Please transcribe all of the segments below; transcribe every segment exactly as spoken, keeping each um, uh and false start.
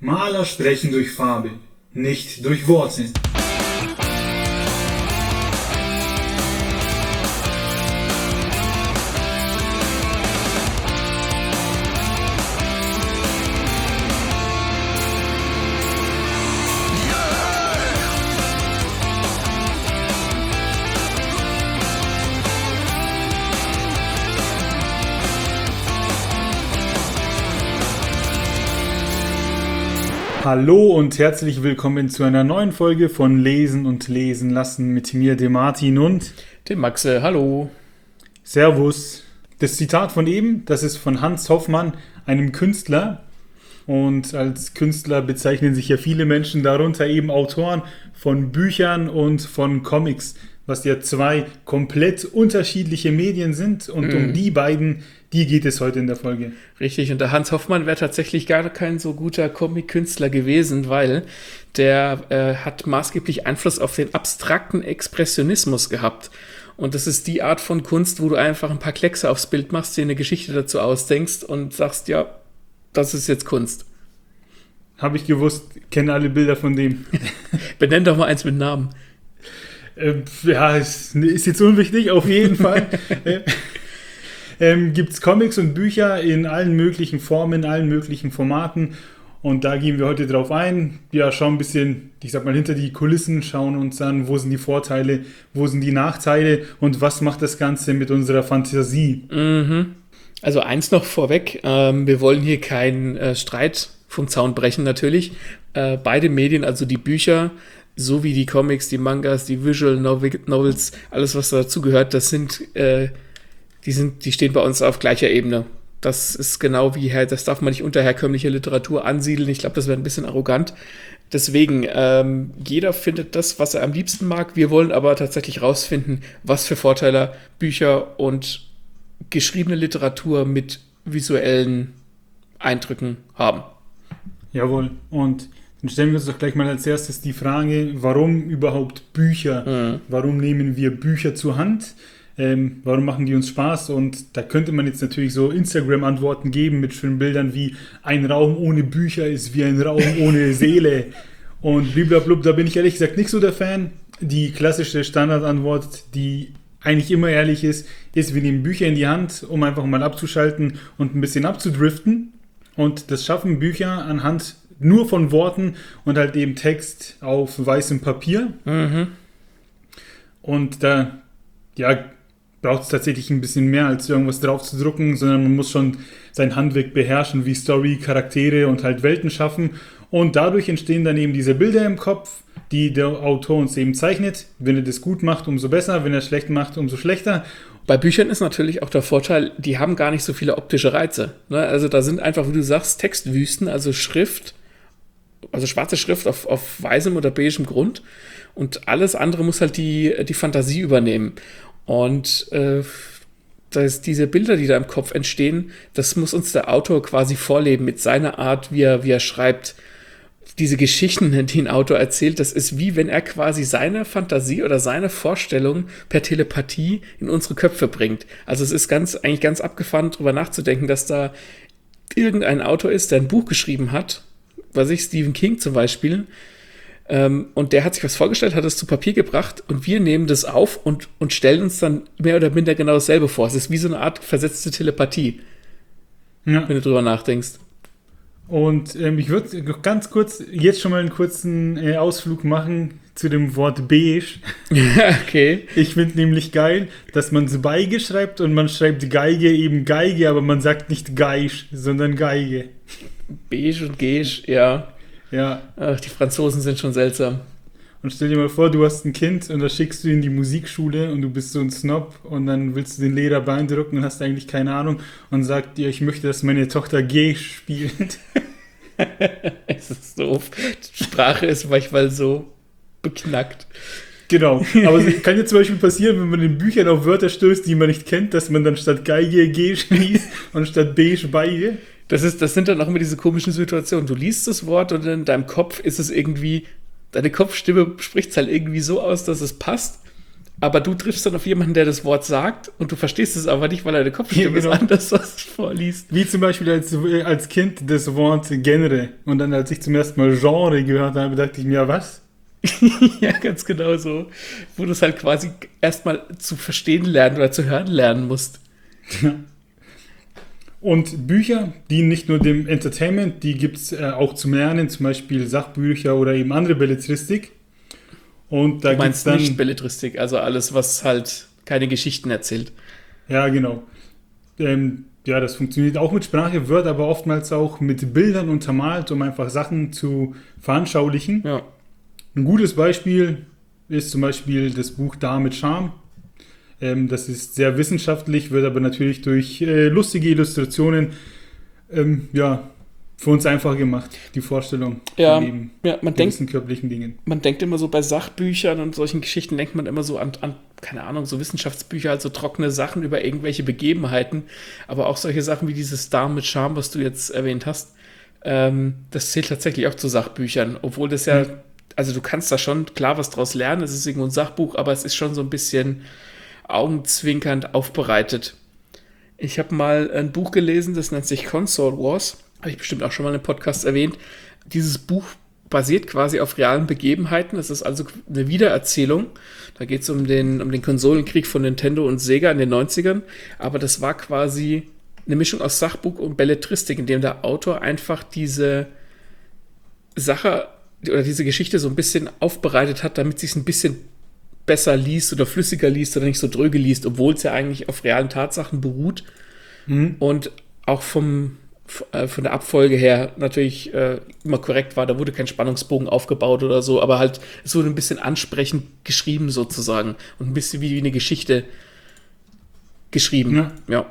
Maler sprechen durch Farbe, nicht durch Worte. Hallo und herzlich willkommen zu einer neuen Folge von Lesen und Lesen lassen mit mir, dem Martin und dem Maxe. Hallo. Servus. Das Zitat von eben, das ist von Hans Hoffmann, einem Künstler. Und als Künstler bezeichnen sich ja viele Menschen, darunter eben Autoren von Büchern und von Comics, was ja zwei komplett unterschiedliche Medien sind. Und mm. um die beiden, die geht es heute in der Folge. Richtig, und der Hans Hoffmann wäre tatsächlich gar kein so guter Comic-Künstler gewesen, weil der äh, hat maßgeblich Einfluss auf den abstrakten Expressionismus gehabt. Und das ist die Art von Kunst, wo du einfach ein paar Kleckse aufs Bild machst, dir eine Geschichte dazu ausdenkst und sagst, ja, das ist jetzt Kunst. Habe ich gewusst, kenne alle Bilder von dem. Benenn doch mal eins mit Namen. Ähm, ja, ist, ist jetzt unwichtig, auf jeden Fall. ähm, gibt es Comics und Bücher in allen möglichen Formen, in allen möglichen Formaten. Und da gehen wir heute drauf ein. Ja, schauen ein bisschen, ich sag mal, hinter die Kulissen, schauen uns an, wo sind die Vorteile, wo sind die Nachteile und was macht das Ganze mit unserer Fantasie. Mhm. Also eins noch vorweg, ähm, wir wollen hier keinen äh, Streit vom Zaun brechen natürlich. Äh, beide Medien, also die Bücher, so wie die Comics, die Mangas, die Visual Novels, alles was dazu gehört, das sind, äh, die sind, die stehen bei uns auf gleicher Ebene. Das ist genau wie, das darf man nicht unter herkömmliche Literatur ansiedeln. Ich glaube, das wäre ein bisschen arrogant. Deswegen, ähm, jeder findet das, was er am liebsten mag. Wir wollen aber tatsächlich rausfinden, was für Vorteile Bücher und geschriebene Literatur mit visuellen Eindrücken haben. Jawohl. Und dann stellen wir uns doch gleich mal als erstes die Frage, warum überhaupt Bücher? Mhm. Warum nehmen wir Bücher zur Hand? Ähm, warum machen die uns Spaß? Und da könnte man jetzt natürlich so Instagram-Antworten geben mit schönen Bildern wie ein Raum ohne Bücher ist wie ein Raum ohne Seele. Und blablabla, da bin ich ehrlich gesagt nicht so der Fan. Die klassische Standardantwort, die eigentlich immer ehrlich ist, ist, wir nehmen Bücher in die Hand, um einfach mal abzuschalten und ein bisschen abzudriften. Und das schaffen Bücher anhand nur von Worten und halt eben Text auf weißem Papier. Mhm. Und da ja, braucht es tatsächlich ein bisschen mehr, als irgendwas drauf zu drucken, sondern man muss schon sein Handwerk beherrschen, wie Story, Charaktere und halt Welten schaffen. Und dadurch entstehen dann eben diese Bilder im Kopf, die der Autor uns eben zeichnet. Wenn er das gut macht, umso besser. Wenn er es schlecht macht, umso schlechter. Bei Büchern ist natürlich auch der Vorteil, die haben gar nicht so viele optische Reize. Ne? Also da sind einfach, wie du sagst, Textwüsten, also Schrift, also schwarze Schrift auf, auf weißem oder beigem Grund. Und alles andere muss halt die, die Fantasie übernehmen. Und äh, das, diese Bilder, die da im Kopf entstehen, das muss uns der Autor quasi vorleben mit seiner Art, wie er, wie er schreibt. Diese Geschichten, die ein Autor erzählt, das ist wie wenn er quasi seine Fantasie oder seine Vorstellung per Telepathie in unsere Köpfe bringt. Also es ist ganz, eigentlich ganz abgefahren, darüber nachzudenken, dass da irgendein Autor ist, der ein Buch geschrieben hat, weiß ich, Stephen King zum Beispiel, ähm, und der hat sich was vorgestellt, hat es zu Papier gebracht und wir nehmen das auf und, und stellen uns dann mehr oder minder genau dasselbe vor. Es ist wie so eine Art versetzte Telepathie, ja, wenn du drüber nachdenkst. Und ähm, ich würde ganz kurz jetzt schon mal einen kurzen äh, Ausflug machen zu dem Wort beige. Okay. Ich finde nämlich geil, dass man es Beige schreibt und man schreibt Geige eben Geige, aber man sagt nicht Geisch, sondern Geige. Beige und Geige, ja. Ja. Ach, die Franzosen sind schon seltsam. Und stell dir mal vor, du hast ein Kind und das schickst du in die Musikschule und du bist so ein Snob und dann willst du den Lehrer beeindrucken und hast eigentlich keine Ahnung und sagt dir, ich möchte, dass meine Tochter Gay spielt. Es ist doof. Die Sprache ist manchmal so beknackt. Genau, aber es kann jetzt zum Beispiel passieren, wenn man in Büchern auf Wörter stößt, die man nicht kennt, dass man dann statt Geige G schließt und statt Beige Beige. Das ist, das sind dann auch immer diese komischen Situationen. Du liest das Wort und in deinem Kopf ist es irgendwie, deine Kopfstimme spricht es halt irgendwie so aus, dass es passt. aber du triffst dann auf jemanden, der das Wort sagt und du verstehst es aber nicht, weil deine Kopfstimme Ja, genau. ist anders, was es vorliest. Wie zum Beispiel als, als Kind das Wort Genre. Und dann, als ich zum ersten Mal Genre gehört habe, dachte ich mir, ja, was? Ja, ganz genau so. Wo du es halt quasi erstmal zu verstehen lernen oder zu hören lernen musst. Und Bücher dienen nicht nur dem Entertainment, die gibt es äh, auch zum Lernen, zum Beispiel Sachbücher oder eben andere Belletristik. Und da Du gibt's meinst dann nicht Belletristik, also alles, was halt keine Geschichten erzählt. Ja, genau. Ähm, ja, das funktioniert auch mit Sprache, wird aber oftmals auch mit Bildern untermalt, um einfach Sachen zu veranschaulichen. Ja. Ein gutes Beispiel ist zum Beispiel das Buch Da mit Charme. Ähm, das ist sehr wissenschaftlich, wird aber natürlich durch äh, lustige Illustrationen ähm, ja, für uns einfach gemacht, die Vorstellung Ja, von eben ja, man denkt, gewissen körperlichen Dingen. man denkt immer so bei Sachbüchern und solchen Geschichten, denkt man immer so an, an, keine Ahnung, so Wissenschaftsbücher, also trockene Sachen über irgendwelche Begebenheiten, aber auch solche Sachen wie dieses Darm mit Charme, was du jetzt erwähnt hast, ähm, das zählt tatsächlich auch zu Sachbüchern, obwohl das ja, Mhm. also du kannst da schon klar was draus lernen, es ist irgendwo ein Sachbuch, aber es ist schon so ein bisschen augenzwinkernd aufbereitet. Ich habe mal ein Buch gelesen, das nennt sich Consort Wars, habe ich bestimmt auch schon mal im Podcast erwähnt. Dieses Buch basiert quasi auf realen Begebenheiten. Es ist also eine Wiedererzählung. Da geht es um den, um den Konsolenkrieg von Nintendo und Sega in den neunzigern. Aber das war quasi eine Mischung aus Sachbuch und Belletristik, in dem der Autor einfach diese Sache oder diese Geschichte so ein bisschen aufbereitet hat, damit sie es ein bisschen besser liest oder flüssiger liest oder nicht so dröge liest, obwohl es ja eigentlich auf realen Tatsachen beruht. Mhm. Und auch vom von der Abfolge her natürlich äh, immer korrekt war, da wurde kein Spannungsbogen aufgebaut oder so, aber halt, es wurde ein bisschen ansprechend geschrieben sozusagen und ein bisschen wie eine Geschichte geschrieben. Ja. Ja.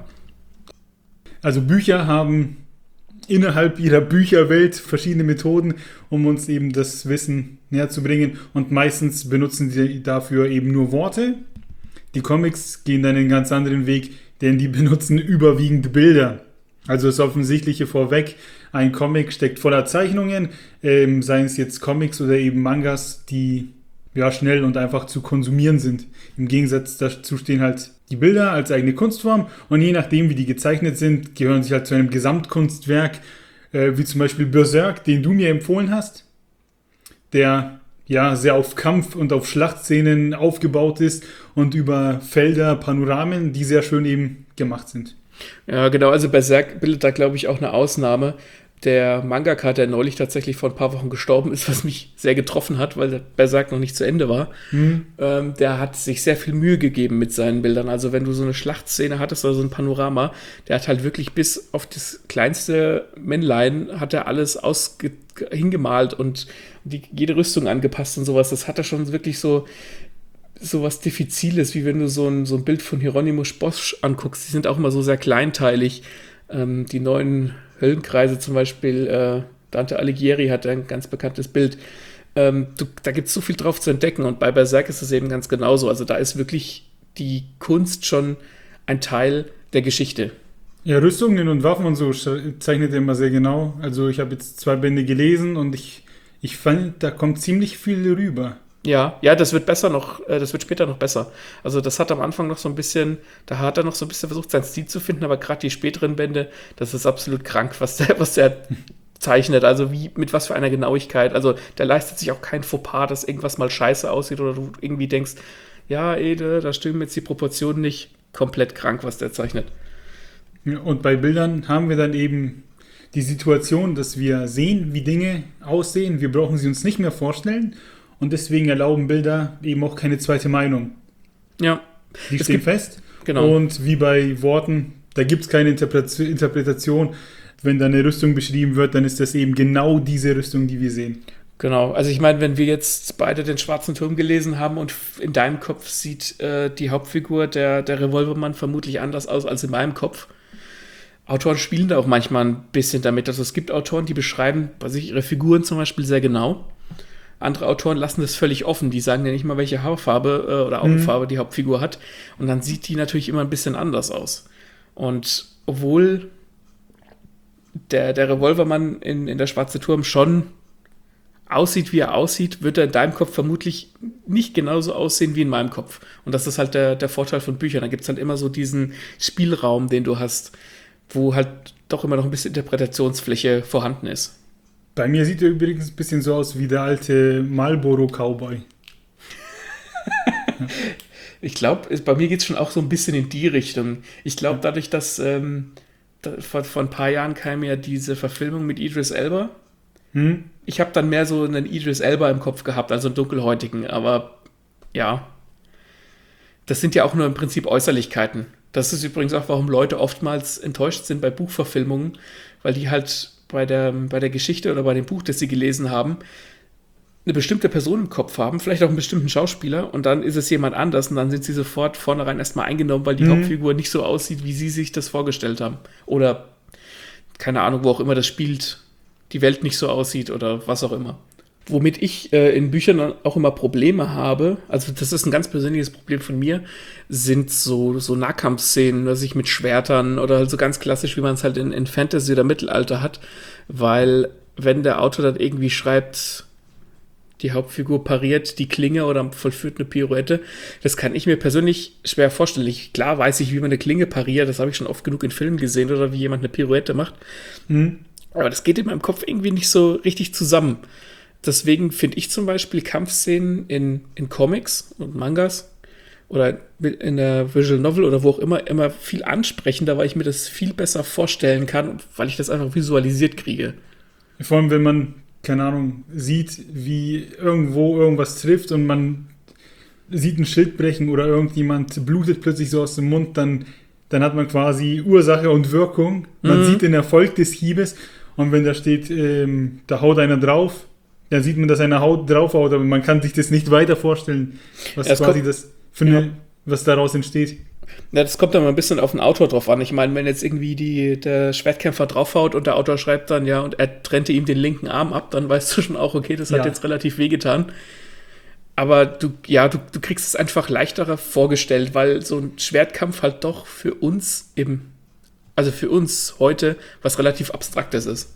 Also Bücher haben innerhalb ihrer Bücherwelt verschiedene Methoden, um uns eben das Wissen näher zu bringen, und meistens benutzen sie dafür eben nur Worte. Die Comics gehen dann einen ganz anderen Weg, denn die benutzen überwiegend Bilder. Also das Offensichtliche vorweg, ein Comic steckt voller Zeichnungen, ähm, seien es jetzt Comics oder eben Mangas, die ja schnell und einfach zu konsumieren sind. Im Gegensatz dazu stehen halt die Bilder als eigene Kunstform, und je nachdem, wie die gezeichnet sind, gehören sie halt zu einem Gesamtkunstwerk, äh, wie zum Beispiel Berserk, den du mir empfohlen hast, der ja sehr auf Kampf und auf Schlachtszenen aufgebaut ist und über Felder, Panoramen, die sehr schön eben gemacht sind. Ja, genau, also Berserk bildet da, glaube ich, auch eine Ausnahme. Der Mangaka, der neulich tatsächlich vor ein paar Wochen gestorben ist, was mich sehr getroffen hat, weil der Berserk noch nicht zu Ende war, Mhm. ähm, der hat sich sehr viel Mühe gegeben mit seinen Bildern. Also wenn du so eine Schlachtszene hattest oder so ein Panorama, der hat halt wirklich bis auf das kleinste Männlein hat er alles ausge hingemalt und die, jede Rüstung angepasst und sowas. Das hat er schon wirklich so so was Diffiziles, wie wenn du so ein, so ein Bild von Hieronymus Bosch anguckst. Die sind auch immer so sehr kleinteilig. Ähm, die neuen Höllenkreise zum Beispiel, äh, Dante Alighieri hat ein ganz bekanntes Bild. Ähm, du, da gibt es so viel drauf zu entdecken, und bei Berserk ist es eben ganz genauso. Also da ist wirklich die Kunst schon ein Teil der Geschichte. Ja, Rüstungen und Waffen und so zeichnet er immer sehr genau. Also ich habe jetzt zwei Bände gelesen und ich, ich fand, da kommt ziemlich viel rüber. Ja, ja, das wird besser noch, äh, das wird später noch besser. Also das hat am Anfang noch so ein bisschen, da hat er noch so ein bisschen versucht, seinen Stil zu finden, aber gerade die späteren Bände, das ist absolut krank, was der, was der zeichnet. Also wie, mit was für einer Genauigkeit. Also der leistet sich auch kein Fauxpas, dass irgendwas mal scheiße aussieht oder du irgendwie denkst, ja, Ede, da stimmen jetzt die Proportionen nicht. Komplett krank, was der zeichnet. Ja, und bei Bildern haben wir dann eben die Situation, dass wir sehen, wie Dinge aussehen. Wir brauchen sie uns nicht mehr vorstellen. Und deswegen erlauben Bilder eben auch keine zweite Meinung. Ja. Die Es stehen gibt- fest. Genau. Und wie bei Worten, da gibt es keine Interpre- Interpretation. Wenn da eine Rüstung beschrieben wird, dann ist das eben genau diese Rüstung, die wir sehen. Genau, also ich meine, wenn wir jetzt beide den Schwarzen Turm gelesen haben und f- in deinem Kopf sieht äh, die Hauptfigur, der, der Revolvermann, vermutlich anders aus als in meinem Kopf. Autoren spielen da auch manchmal ein bisschen damit. Also es gibt Autoren, die beschreiben bei sich ihre Figuren zum Beispiel sehr genau. Andere Autoren lassen das völlig offen. Die sagen ja nicht mal, welche Haarfarbe äh, oder Augenfarbe die Hauptfigur hat. Und dann sieht die natürlich immer ein bisschen anders aus. Und obwohl der, der Revolvermann in, in der Schwarze Turm schon aussieht, wie er aussieht, wird er in deinem Kopf vermutlich nicht genauso aussehen wie in meinem Kopf. Und das ist halt der, der Vorteil von Büchern. Da gibt es halt immer so diesen Spielraum, den du hast, wo halt doch immer noch ein bisschen Interpretationsfläche vorhanden ist. Bei mir sieht er übrigens ein bisschen so aus wie der alte Marlboro-Cowboy. Ich glaube, bei mir geht es schon auch so ein bisschen in die Richtung. Ich glaube, dadurch, dass ähm, da, vor, vor ein paar Jahren kam ja diese Verfilmung mit Idris Elba. Hm? Ich habe dann mehr so einen Idris Elba im Kopf gehabt, also einen dunkelhäutigen. Aber ja, das sind ja auch nur im Prinzip Äußerlichkeiten. Das ist übrigens auch, warum Leute oftmals enttäuscht sind bei Buchverfilmungen, weil die halt bei der, bei der Geschichte oder bei dem Buch, das sie gelesen haben, eine bestimmte Person im Kopf haben, vielleicht auch einen bestimmten Schauspieler, und dann ist es jemand anders und dann sind sie sofort vornherein erstmal eingenommen, weil die mhm. Hauptfigur nicht so aussieht, wie sie sich das vorgestellt haben. Oder, keine Ahnung, wo auch immer das spielt, die Welt nicht so aussieht oder was auch immer. Womit ich äh, in Büchern auch immer Probleme habe, also das ist ein ganz persönliches Problem von mir, sind so, so Nahkampfszenen, was ich mit Schwertern oder halt so ganz klassisch, wie man es halt in, in Fantasy oder Mittelalter hat, weil wenn der Autor dann irgendwie schreibt, die Hauptfigur pariert die Klinge oder vollführt eine Pirouette, das kann ich mir persönlich schwer vorstellen. Ich, klar weiß ich, wie man eine Klinge pariert, das habe ich schon oft genug in Filmen gesehen oder wie jemand eine Pirouette macht, mhm. aber das geht in meinem Kopf irgendwie nicht so richtig zusammen. Deswegen finde ich zum Beispiel Kampfszenen in, in Comics und Mangas oder in der Visual Novel oder wo auch immer immer viel ansprechender, weil ich mir das viel besser vorstellen kann, weil ich das einfach visualisiert kriege. Vor allem, wenn man, keine Ahnung, sieht, wie irgendwo irgendwas trifft und man sieht ein Schild brechen oder irgendjemand blutet plötzlich so aus dem Mund, dann, dann hat man quasi Ursache und Wirkung. Man mhm. sieht den Erfolg des Hiebes, und wenn da steht, ähm, da haut einer drauf, dann sieht man, dass eine Haut draufhaut, aber man kann sich das nicht weiter vorstellen, was ja, quasi kommt, das für eine, ja. was daraus entsteht. Ja, das kommt dann mal ein bisschen auf den Autor drauf an. Ich meine, wenn jetzt irgendwie die, der Schwertkämpfer draufhaut und der Autor schreibt dann, ja, und er trennte ihm den linken Arm ab, dann weißt du schon auch, okay, das hat ja. jetzt relativ wehgetan. Aber du, ja, du, du kriegst es einfach leichterer vorgestellt, weil so ein Schwertkampf halt doch für uns eben, also für uns heute, was relativ Abstraktes ist.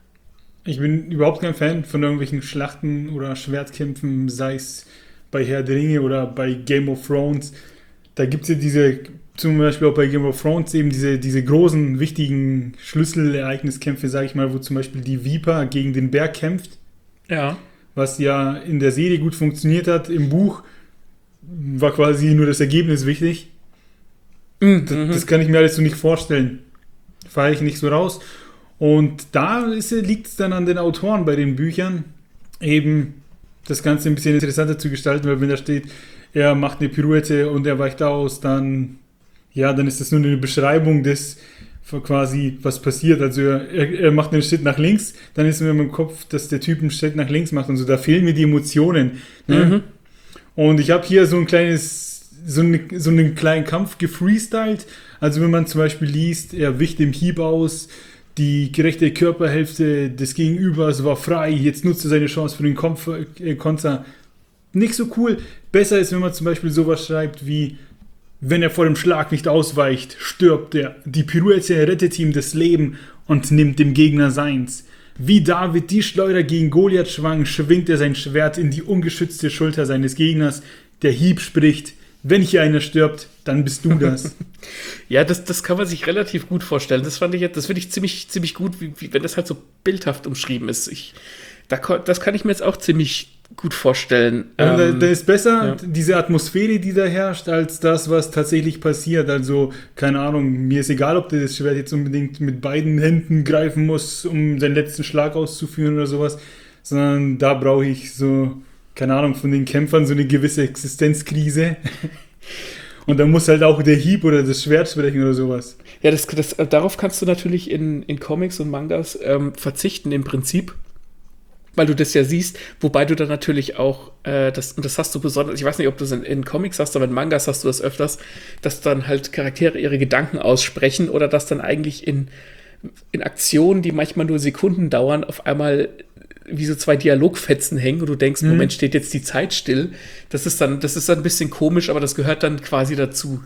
Ich bin überhaupt kein Fan von irgendwelchen Schlachten oder Schwertkämpfen, sei es bei Herr der Ringe oder bei Game of Thrones. Da gibt es ja diese, zum Beispiel auch bei Game of Thrones, eben diese, diese großen, wichtigen Schlüsselereigniskämpfe, sage ich mal, wo zum Beispiel die Viper gegen den Berg kämpft. Ja. Was ja in der Serie gut funktioniert hat. Im Buch war quasi nur das Ergebnis wichtig. Mhm. Das, das kann ich mir alles so nicht vorstellen. Fahre ich nicht so raus. Und da liegt es dann an den Autoren bei den Büchern, eben das Ganze ein bisschen interessanter zu gestalten, weil wenn da steht, er macht eine Pirouette und er weicht aus, dann, ja, dann ist das nur eine Beschreibung des, quasi, was passiert. Also er, er macht einen Schritt nach links, dann ist mir im Kopf, dass der Typ einen Schritt nach links macht und so, da fehlen mir die Emotionen. Ne? Mhm. Und ich habe hier so ein kleines, so, eine, so einen kleinen Kampf gefreestylt. Also wenn man zum Beispiel liest, er wicht im Hieb aus, die gerechte Körperhälfte des Gegenübers war frei, jetzt nutzt er seine Chance für den Konfer, äh, Konter. Nicht so cool. Besser ist, wenn man zum Beispiel sowas schreibt wie, wenn er vor dem Schlag nicht ausweicht, stirbt er. Die Pirouette rettet ihm das Leben und nimmt dem Gegner seins. Wie David die Schleuder gegen Goliath schwang, schwingt er sein Schwert in die ungeschützte Schulter seines Gegners. Der Hieb spricht, wenn hier einer stirbt, dann bist du das. Ja, das, das kann man sich relativ gut vorstellen. Das fand ich jetzt, das finde ich ziemlich, ziemlich gut, wie, wie, wenn das halt so bildhaft umschrieben ist. Ich, da, das kann ich mir jetzt auch ziemlich gut vorstellen. Ja, ähm, da, da ist besser ja. diese Atmosphäre, die da herrscht, als das, was tatsächlich passiert. Also, keine Ahnung, mir ist egal, ob der das Schwert jetzt unbedingt mit beiden Händen greifen muss, um seinen letzten Schlag auszuführen oder sowas, sondern da brauche ich so, keine Ahnung, von den Kämpfern so eine gewisse Existenzkrise. Und da muss halt auch der Hieb oder das Schwert sprechen oder sowas. Ja, das, das, darauf kannst du natürlich in, in Comics und Mangas ähm, verzichten im Prinzip, weil du das ja siehst, wobei du dann natürlich auch, äh, das, und das hast du besonders, ich weiß nicht, ob du es in, in Comics hast, aber in Mangas hast du das öfters, dass dann halt Charaktere ihre Gedanken aussprechen oder dass dann eigentlich in, in Aktionen, die manchmal nur Sekunden dauern, auf einmal wie so zwei Dialogfetzen hängen und du denkst, mhm. Moment, steht jetzt die Zeit still. Das ist dann, das ist dann ein bisschen komisch, aber das gehört dann quasi dazu.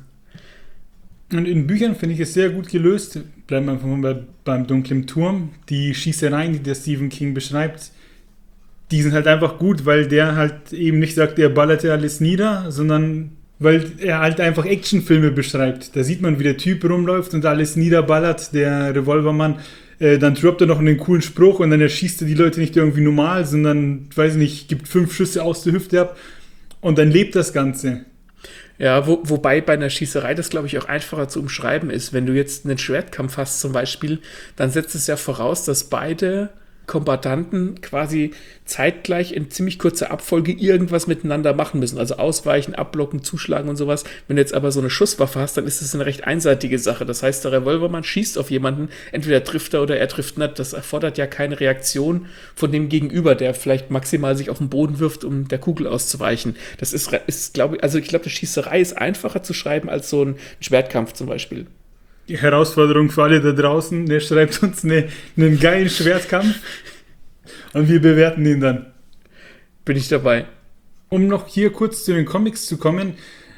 Und in Büchern finde ich es sehr gut gelöst. Bleiben wir einfach mal bei, beim Dunklen Turm. Die Schießereien, die der Stephen King beschreibt, die sind halt einfach gut, weil der halt eben nicht sagt, er ballert ja alles nieder, sondern weil er halt einfach Actionfilme beschreibt. Da sieht man, wie der Typ rumläuft und alles niederballert, der Revolvermann. Äh, dann droppt er noch einen coolen Spruch und dann erschießt er die Leute nicht irgendwie normal, sondern, weiß nicht, gibt fünf Schüsse aus der Hüfte ab und dann lebt das Ganze. Ja, wo, wobei bei einer Schießerei das, glaube ich, auch einfacher zu umschreiben ist. Wenn du jetzt einen Schwertkampf hast zum Beispiel, dann setzt es ja voraus, dass beide Kombattanten quasi zeitgleich in ziemlich kurzer Abfolge irgendwas miteinander machen müssen. Also ausweichen, abblocken, zuschlagen und sowas. Wenn du jetzt aber so eine Schusswaffe hast, dann ist das eine recht einseitige Sache. Das heißt, der Revolvermann schießt auf jemanden, entweder trifft er oder er trifft nicht. Das erfordert ja keine Reaktion von dem Gegenüber, der vielleicht maximal sich auf den Boden wirft, um der Kugel auszuweichen. Das ist, ist glaube ich, also ich glaube, die Schießerei ist einfacher zu schreiben als so ein Schwertkampf zum Beispiel. Die Herausforderung für alle da draußen, der schreibt uns eine, einen geilen Schwertkampf und wir bewerten den dann. Bin ich dabei. Um noch hier kurz zu den Comics zu kommen,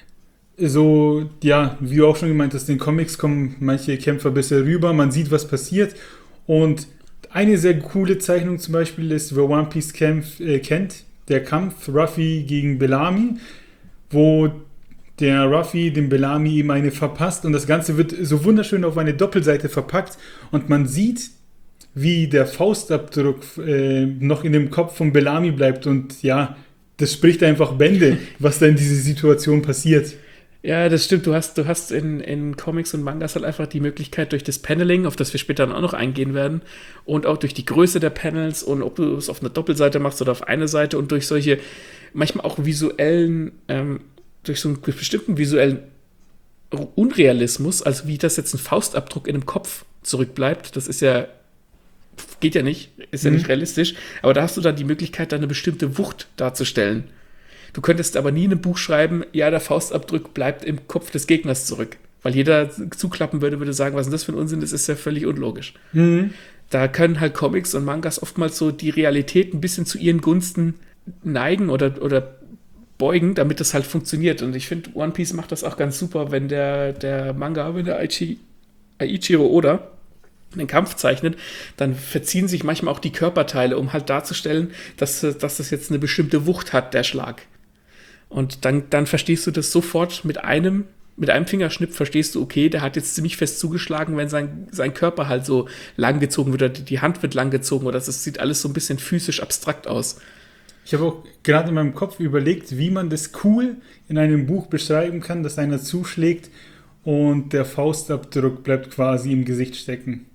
so, ja, wie du auch schon gemeint hast, in den Comics kommen manche Kämpfer besser rüber, man sieht, was passiert und eine sehr coole Zeichnung zum Beispiel ist, wer One Piece Kampf, äh, kennt, der Kampf Ruffy gegen Bellamy, wo der Ruffy dem Bellamy eben eine verpasst und das Ganze wird so wunderschön auf eine Doppelseite verpackt und man sieht, wie der Faustabdruck äh, noch in dem Kopf von Bellamy bleibt und ja, das spricht einfach Bände, was da in dieser Situation passiert. Ja, das stimmt. Du hast, du hast in, in Comics und Mangas halt einfach die Möglichkeit durch das Paneling, auf das wir später dann auch noch eingehen werden, und auch durch die Größe der Panels und ob du es auf einer Doppelseite machst oder auf eine Seite und durch solche manchmal auch visuellen ähm, durch so einen bestimmten visuellen Unrealismus, also wie das jetzt ein Faustabdruck in einem Kopf zurückbleibt, das ist ja, geht ja nicht, ist ja mhm. nicht realistisch, aber da hast du dann die Möglichkeit, da eine bestimmte Wucht darzustellen. Du könntest aber nie in einem Buch schreiben, ja, der Faustabdruck bleibt im Kopf des Gegners zurück, weil jeder zuklappen würde, würde sagen, was ist denn das für ein Unsinn, das ist ja völlig unlogisch. Mhm. Da können halt Comics und Mangas oftmals so die Realität ein bisschen zu ihren Gunsten neigen oder, oder beugen, damit das halt funktioniert. Und ich finde, One Piece macht das auch ganz super, wenn der, der Manga, wenn der Aichi, Eiichiro Oda einen Kampf zeichnet, dann verziehen sich manchmal auch die Körperteile, um halt darzustellen, dass, dass das jetzt eine bestimmte Wucht hat, der Schlag. Und dann, dann verstehst du das sofort mit einem, mit einem Fingerschnipp verstehst du, okay, der hat jetzt ziemlich fest zugeschlagen, wenn sein, sein Körper halt so langgezogen wird oder die Hand wird langgezogen oder das sieht alles so ein bisschen physisch abstrakt aus. Ich habe auch gerade in meinem Kopf überlegt, wie man das cool in einem Buch beschreiben kann, dass einer zuschlägt und der Faustabdruck bleibt quasi im Gesicht stecken.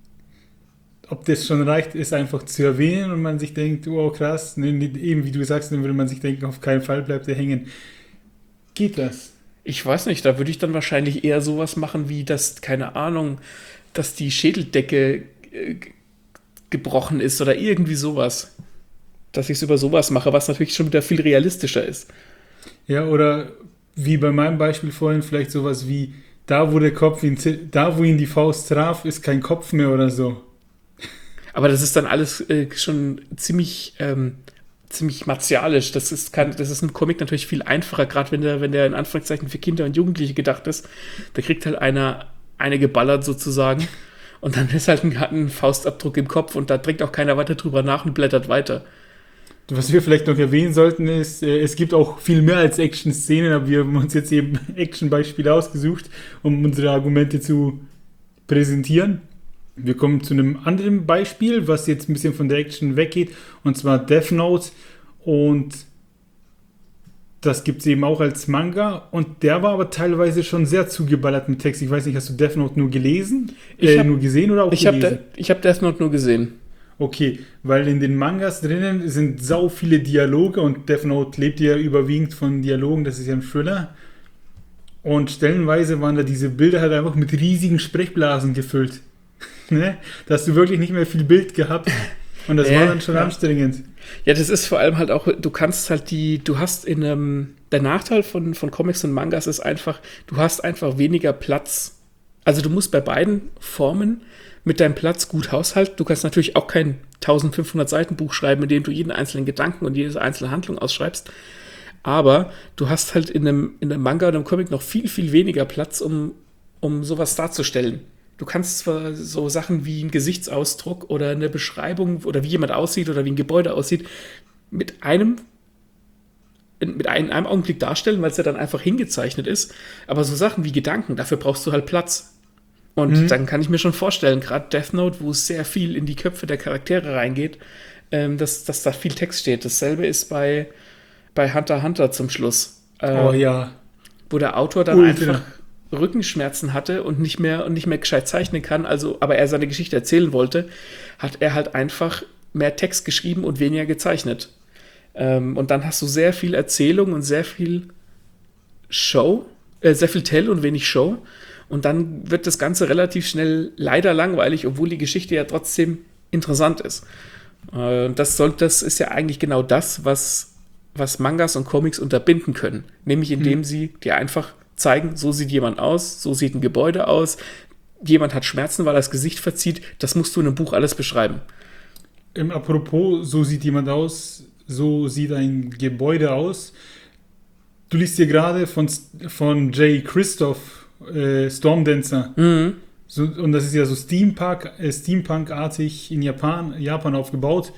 Ob das schon reicht, ist einfach zu erwähnen und man sich denkt, oh krass, ne, eben wie du sagst, dann würde man sich denken, auf keinen Fall bleibt er hängen. Geht das? Ich weiß nicht, da würde ich dann wahrscheinlich eher sowas machen wie, dass, keine Ahnung, dass die Schädeldecke äh, gebrochen ist oder irgendwie sowas. Dass ich es über sowas mache, was natürlich schon wieder viel realistischer ist. Ja, oder wie bei meinem Beispiel vorhin, vielleicht sowas wie, da wo der Kopf ihn, da wo ihn die Faust traf, ist kein Kopf mehr oder so. Aber das ist dann alles äh, schon ziemlich, ähm, ziemlich martialisch. Das ist, kann, das ist im Comic natürlich viel einfacher, gerade wenn der, wenn der in Anführungszeichen für Kinder und Jugendliche gedacht ist. Da kriegt halt einer eine geballert sozusagen und dann ist halt ein, ein Faustabdruck im Kopf und da trinkt auch keiner weiter drüber nach und blättert weiter. Was wir vielleicht noch erwähnen sollten ist, äh, es gibt auch viel mehr als Action-Szenen, aber wir haben uns jetzt eben Action-Beispiele ausgesucht, um unsere Argumente zu präsentieren. Wir kommen zu einem anderen Beispiel, was jetzt ein bisschen von der Action weggeht, und zwar Death Note, und das gibt es eben auch als Manga und der war aber teilweise schon sehr zugeballert mit Text. Ich weiß nicht, hast du Death Note nur gelesen? Ich äh, hab, nur gesehen oder auch ich gelesen? Hab De- ich habe Death Note nur gesehen. Okay, weil in den Mangas drinnen sind sau viele Dialoge und Death Note lebt ja überwiegend von Dialogen, das ist ja ein Thriller. Und stellenweise waren da diese Bilder halt einfach mit riesigen Sprechblasen gefüllt. Ne? Da hast du wirklich nicht mehr viel Bild gehabt und das äh, war dann schon ja. anstrengend. Ja, das ist vor allem halt auch, du kannst halt die, du hast in einem, der Nachteil von, von Comics und Mangas ist einfach, du hast einfach weniger Platz. Also du musst bei beiden Formen mit deinem Platz gut haushalten. Du kannst natürlich auch kein eintausendfünfhundert Seiten Buch schreiben, in dem du jeden einzelnen Gedanken und jede einzelne Handlung ausschreibst. Aber du hast halt in einem, in einem Manga oder einem Comic noch viel, viel weniger Platz, um, um sowas darzustellen. Du kannst zwar so Sachen wie ein Gesichtsausdruck oder eine Beschreibung oder wie jemand aussieht oder wie ein Gebäude aussieht, mit einem mit einem, einem Augenblick darstellen, weil es ja dann einfach hingezeichnet ist. Aber so Sachen wie Gedanken, dafür brauchst du halt Platz. Und mhm. dann kann ich mir schon vorstellen, gerade Death Note, wo es sehr viel in die Köpfe der Charaktere reingeht, ähm, dass, dass da viel Text steht. Dasselbe ist bei, bei Hunter x Hunter zum Schluss. Ähm, oh ja. Wo der Autor dann Ultra. einfach Rückenschmerzen hatte und nicht mehr und nicht mehr gescheit zeichnen kann, also, aber er seine Geschichte erzählen wollte, hat er halt einfach mehr Text geschrieben und weniger gezeichnet. Ähm, und dann hast du sehr viel Erzählung und sehr viel Show, äh, sehr viel Tell und wenig Show. Und dann wird das Ganze relativ schnell leider langweilig, obwohl die Geschichte ja trotzdem interessant ist. Äh, das, soll, das ist ja eigentlich genau das, was, was Mangas und Comics unterbinden können. Nämlich indem hm. sie dir einfach zeigen, so sieht jemand aus, so sieht ein Gebäude aus, jemand hat Schmerzen, weil er das Gesicht verzieht. Das musst du in einem Buch alles beschreiben. Ähm, apropos, so sieht jemand aus, so sieht ein Gebäude aus. Du liest hier gerade von, von Jay Christoph äh, Stormdancer. Mhm. So, und das ist ja so Steampunk, äh, Steampunk-artig in Japan, Japan aufgebaut.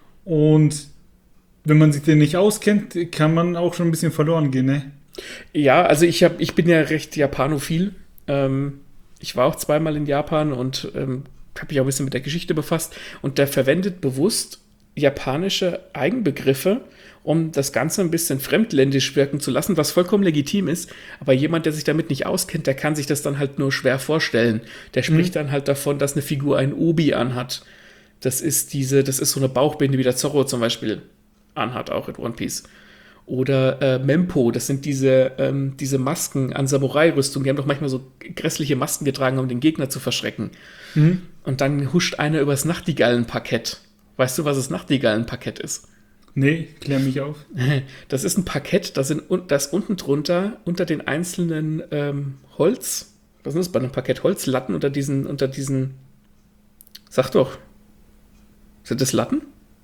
Und wenn man sich denn nicht auskennt, kann man auch schon ein bisschen verloren gehen, ne? Ja, also ich, hab, ich bin ja recht japanophil. Ähm, ich war auch zweimal in Japan und ähm, habe mich auch ein bisschen mit der Geschichte befasst. Und der verwendet bewusst japanische Eigenbegriffe, um das Ganze ein bisschen fremdländisch wirken zu lassen, was vollkommen legitim ist. Aber jemand, der sich damit nicht auskennt, der kann sich das dann halt nur schwer vorstellen. Der spricht mhm. dann halt davon, dass eine Figur ein Obi anhat. Das ist diese, das ist so eine Bauchbinde, wie der Zorro zum Beispiel anhat, auch in One Piece. Oder äh, Mempo, das sind diese, ähm, diese Masken an Samurai-Rüstung. Die haben doch manchmal so grässliche Masken getragen, um den Gegner zu verschrecken. Mhm. Und dann huscht einer übers Nachtigallenparkett. Weißt du, was das Nachtigallenparkett ist? Nee, klär mich auf. Das ist ein Parkett, das, sind, das unten drunter, unter den einzelnen ähm, Holz, was ist das bei einem Parkett? Holzlatten unter diesen, unter diesen, sag doch, sind das Latten?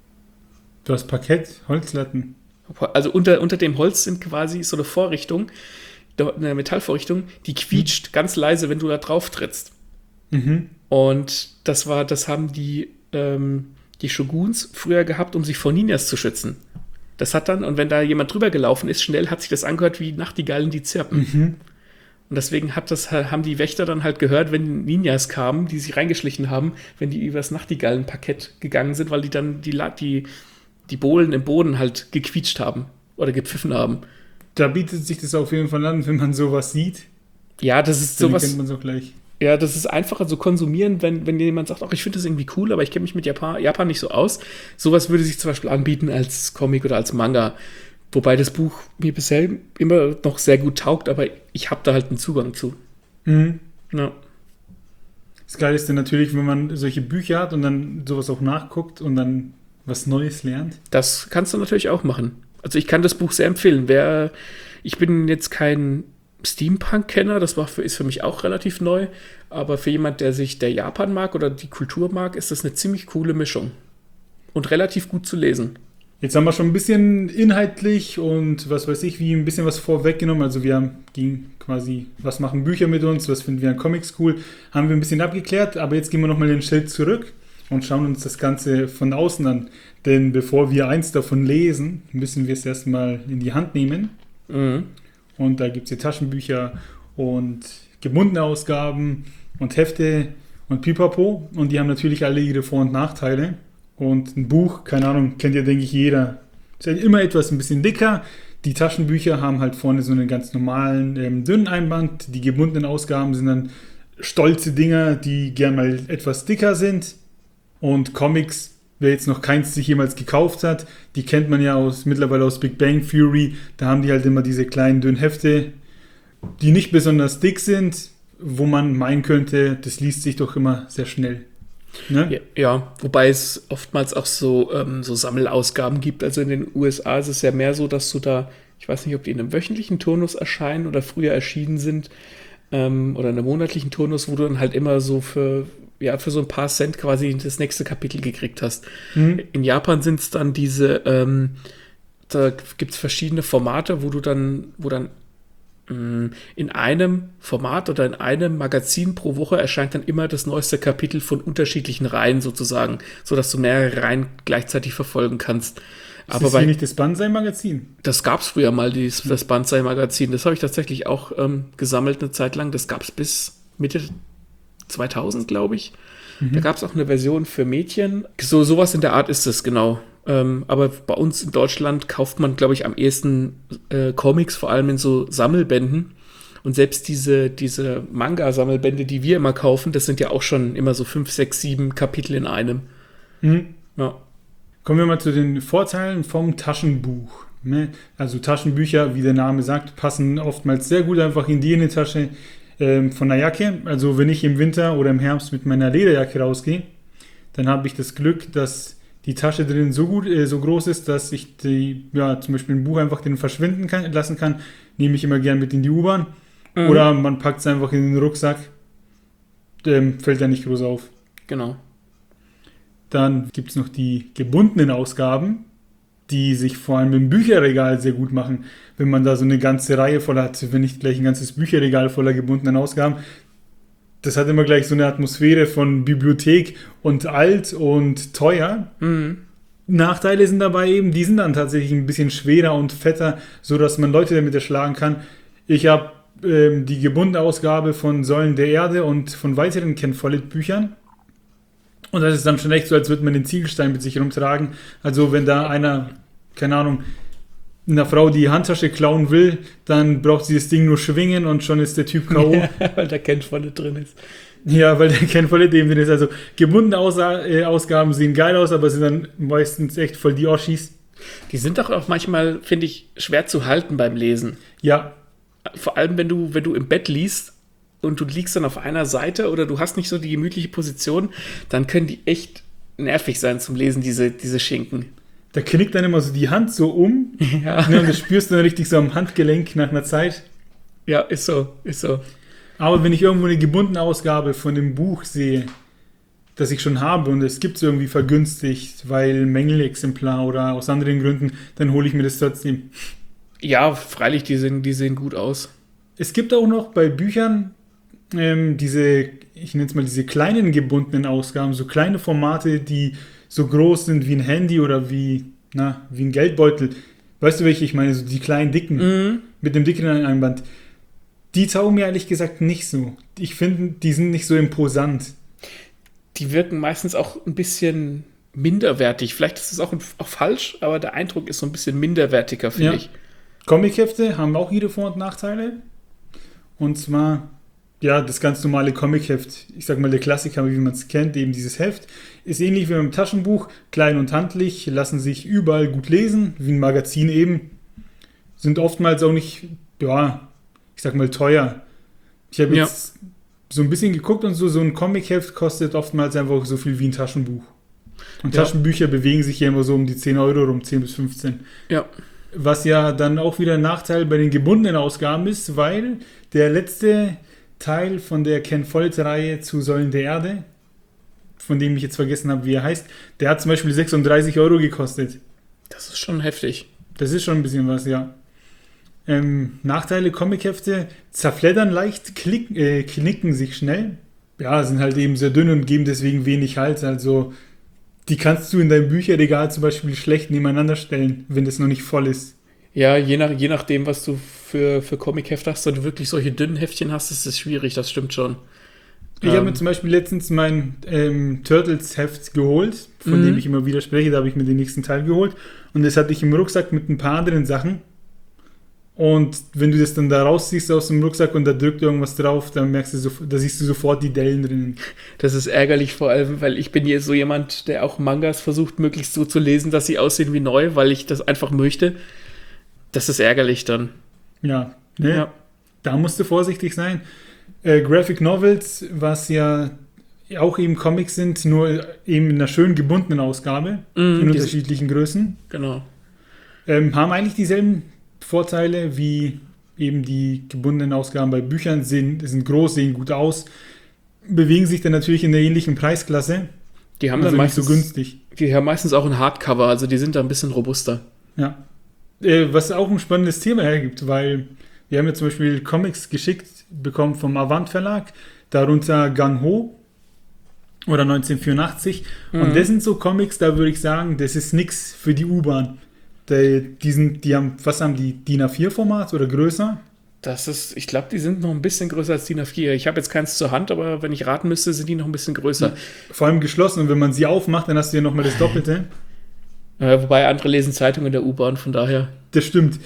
Du hast Parkett, Holzlatten. Also unter, unter dem Holz sind quasi so eine Vorrichtung, eine Metallvorrichtung, die quietscht mhm. ganz leise, wenn du da drauf trittst. Mhm. Und das war, das haben die, ähm, die Shoguns früher gehabt, um sich vor Ninjas zu schützen. Das hat dann, und wenn da jemand drüber gelaufen ist, schnell hat sich das angehört wie Nachtigallen, die zirpen. Mhm. Und deswegen hat das, haben die Wächter dann halt gehört, wenn Ninjas kamen, die sich reingeschlichen haben, wenn die übers Nachtigallenparkett gegangen sind, weil die dann die, die, die Bohlen im Boden halt gequietscht haben oder gepfiffen haben. Da bietet sich das auf jeden Fall an, wenn man sowas sieht. Ja, das ist sowas. Kennt man so gleich. Ja, das ist einfacher zu konsumieren, wenn, wenn jemand sagt, ach, ich finde das irgendwie cool, aber ich kenne mich mit Japan, Japan nicht so aus. Sowas würde sich zum Beispiel anbieten als Comic oder als Manga. Wobei das Buch mir bisher immer noch sehr gut taugt, aber ich habe da halt einen Zugang zu. Mhm. Ja. Das Geile ist dann natürlich, wenn man solche Bücher hat und dann sowas auch nachguckt und dann was Neues lernt. Das kannst du natürlich auch machen. Also ich kann das Buch sehr empfehlen. Wer, ich bin jetzt kein Steampunk-Kenner, das war für, ist für mich auch relativ neu, aber für jemand, der sich der Japan mag oder die Kultur mag, ist das eine ziemlich coole Mischung und relativ gut zu lesen. Jetzt haben wir schon ein bisschen inhaltlich und was weiß ich, wie ein bisschen was vorweggenommen, also wir haben ging quasi, was machen Bücher mit uns, was finden wir an Comics cool, haben wir ein bisschen abgeklärt, aber jetzt gehen wir nochmal den Schritt zurück und schauen uns das Ganze von außen an, denn bevor wir eins davon lesen, müssen wir es erstmal in die Hand nehmen. Mhm. Und da gibt es hier Taschenbücher und gebundene Ausgaben und Hefte und Pipapo. Und die haben natürlich alle ihre Vor- und Nachteile. Und ein Buch, keine Ahnung, kennt ja, denke ich, jeder. Ist halt immer etwas ein bisschen dicker. Die Taschenbücher haben halt vorne so einen ganz normalen, ähm, dünnen Einband. Die gebundenen Ausgaben sind dann stolze Dinger, die gern mal etwas dicker sind. Und Comics, wer jetzt noch keins sich jemals gekauft hat, die kennt man ja aus, mittlerweile aus Big Bang Theory. Da haben die halt immer diese kleinen, dünnen Hefte, die nicht besonders dick sind, wo man meinen könnte, das liest sich doch immer sehr schnell. Ne? Ja, ja, wobei es oftmals auch so, ähm, so Sammelausgaben gibt. Also in den U S A ist es ja mehr so, dass du da, ich weiß nicht, ob die in einem wöchentlichen Turnus erscheinen oder früher erschienen sind, ähm, oder in einem monatlichen Turnus, wo du dann halt immer so für ja, für so ein paar Cent quasi das nächste Kapitel gekriegt hast. Mhm. In Japan sind es dann diese, ähm, da gibt es verschiedene Formate, wo du dann, wo dann mh, in einem Format oder in einem Magazin pro Woche erscheint dann immer das neueste Kapitel von unterschiedlichen Reihen sozusagen, sodass du mehrere Reihen gleichzeitig verfolgen kannst. Ist Aber das bei, hier nicht das Banzai-Magazin? das gab es früher mal, dieses, das Banzai-Magazin. Das habe ich tatsächlich auch ähm, gesammelt eine Zeit lang. Das gab es bis Mitte zweitausend, glaube ich. Mhm. Da gab es auch eine Version für Mädchen. So sowas in der Art ist es, genau. Ähm, aber bei uns in Deutschland kauft man, glaube ich, am ehesten äh, Comics, vor allem in so Sammelbänden. Und selbst diese, diese Manga-Sammelbände, die wir immer kaufen, das sind ja auch schon immer so fünf, sechs, sieben Kapitel in einem. Mhm. Ja. Kommen wir mal zu den Vorteilen vom Taschenbuch. Ne? Also Taschenbücher, wie der Name sagt, passen oftmals sehr gut einfach in die Innentasche ähm, von der Jacke. Also wenn ich im Winter oder im Herbst mit meiner Lederjacke rausgehe, dann habe ich das Glück, dass die Tasche drin so gut, äh, so groß ist, dass ich die, ja, zum Beispiel ein Buch einfach drin verschwinden kann, lassen kann. Nehme ich immer gern mit in die U-Bahn. Mhm. Oder man packt es einfach in den Rucksack. Ähm, fällt da nicht groß auf. Genau. Dann gibt es noch die gebundenen Ausgaben, die sich vor allem im Bücherregal sehr gut machen. Wenn man da so eine ganze Reihe voll hat, wenn nicht gleich ein ganzes Bücherregal voller gebundenen Ausgaben, das hat immer gleich so eine Atmosphäre von Bibliothek und alt und teuer. Mhm. Nachteile sind dabei eben, die sind dann tatsächlich ein bisschen schwerer und fetter, sodass man Leute damit erschlagen kann. Ich habe ähm, die gebundene Ausgabe von Säulen der Erde und von weiteren Ken Follett Büchern. Und das ist dann schon echt so, als würde man den Ziegelstein mit sich rumtragen. Also wenn da einer, keine Ahnung, einer Frau die Handtasche klauen will, dann braucht sie das Ding nur schwingen und schon ist der Typ K O. Ja, weil der Ken Follett drin ist. Ja, weil der Ken Follett eben drin ist. Also gebundene Ausa- äh, Ausgaben sehen geil aus, aber sind dann meistens echt voll die Oschis. Die sind doch auch manchmal, finde ich, schwer zu halten beim Lesen. Ja. Vor allem, wenn du, wenn du im Bett liest und du liegst dann auf einer Seite oder du hast nicht so die gemütliche Position, dann können die echt nervig sein zum Lesen, diese, diese Schinken. Da knickt dann immer so die Hand so um. Ja. Ne, und das spürst du dann richtig so am Handgelenk nach einer Zeit. Ja, ist so, ist so. Aber wenn ich irgendwo eine gebundene Ausgabe von dem Buch sehe, das ich schon habe und es gibt es irgendwie vergünstigt, weil Mängelexemplar oder aus anderen Gründen, dann hole ich mir das trotzdem. Ja, freilich, die sehen, die sehen gut aus. Es gibt auch noch bei Büchern ähm, diese, ich nenne es mal diese kleinen gebundenen Ausgaben, so kleine Formate, die so groß sind wie ein Handy oder wie, na, wie ein Geldbeutel. Weißt du, welche ich meine? So die kleinen, dicken, Mhm. mit dem dickeren Einband. Die taugen mir ehrlich gesagt nicht so. Ich finde, die sind nicht so imposant. Die wirken meistens auch ein bisschen minderwertig. Vielleicht ist es auch, auch falsch, aber der Eindruck ist so ein bisschen minderwertiger, finde Ja. ich. Comichefte haben auch ihre Vor- und Nachteile. Und zwar, ja, das ganz normale Comicheft, ich sag mal der Klassiker, wie man es kennt, eben dieses Heft, ist ähnlich wie beim Taschenbuch, klein und handlich, lassen sich überall gut lesen, wie ein Magazin eben, sind oftmals auch nicht, ja, ich sag mal teuer. Ich habe Ja. jetzt so ein bisschen geguckt und so, so ein Comicheft kostet oftmals einfach so viel wie ein Taschenbuch. Und Ja. Taschenbücher bewegen sich ja immer so um die zehn Euro rum, zehn bis fünfzehn. Ja. Was ja dann auch wieder ein Nachteil bei den gebundenen Ausgaben ist, weil der letzte Teil von der Ken Follett-Reihe zu Säulen der Erde, von dem ich jetzt vergessen habe, wie er heißt, der hat zum Beispiel sechsunddreißig Euro gekostet. Das ist schon heftig. Das ist schon ein bisschen was, ja. Ähm, Nachteile, Comichefte zerfleddern leicht, klick, äh, knicken sich schnell. Ja, sind halt eben sehr dünn und geben deswegen wenig Halt. Also die kannst du in deinem Bücherregal zum Beispiel schlecht nebeneinander stellen, wenn das noch nicht voll ist. Ja, je, nach, je nachdem, was du für, für Comichefte hast, wenn du wirklich solche dünnen Heftchen hast, ist es schwierig, das stimmt schon. Ich Ähm. habe mir zum Beispiel letztens mein ähm, Turtles-Heft geholt, von Mhm. dem ich immer wieder spreche. Da habe ich mir den nächsten Teil geholt. Und das hatte ich im Rucksack mit ein paar anderen Sachen. Und wenn du das dann da rausziehst aus dem Rucksack und da drückt irgendwas drauf, dann merkst du, so, da siehst du sofort die Dellen drinnen. Das ist ärgerlich, vor allem, weil ich bin hier so jemand, der auch Mangas versucht, möglichst so zu lesen, dass sie aussehen wie neu, weil ich das einfach möchte. Das ist ärgerlich dann. Ja, ne? Ja. Da musst du vorsichtig sein. Äh, Graphic Novels, was ja auch eben Comics sind, nur eben in einer schön gebundenen Ausgabe, Mhm, in die- unterschiedlichen Größen, Genau. ähm, haben eigentlich dieselben Vorteile wie eben die gebundenen Ausgaben bei Büchern, sind, sind groß, sehen gut aus, bewegen sich dann natürlich in der ähnlichen Preisklasse, Die haben also dann nicht so meistens, günstig. die haben meistens auch ein Hardcover, also die sind da ein bisschen robuster. Ja. Äh, was auch ein spannendes Thema hergibt, weil wir haben ja zum Beispiel Comics geschickt bekommen vom Avant Verlag, darunter Gang Ho oder neunzehnhundertvierundachtzig. Mhm. Und das sind so Comics, da würde ich sagen, das ist nix für die U-Bahn. Die, die, sind, die haben, was haben die, D I N A vier Format oder größer? Das ist, ich glaube, die sind noch ein bisschen größer als D I N A vier. Ich habe jetzt keins zur Hand, aber wenn ich raten müsste, sind die noch ein bisschen größer. Vor allem geschlossen und wenn man sie aufmacht, dann hast du ja nochmal das Doppelte. Äh, wobei andere lesen Zeitungen in der U-Bahn, von daher. Das stimmt.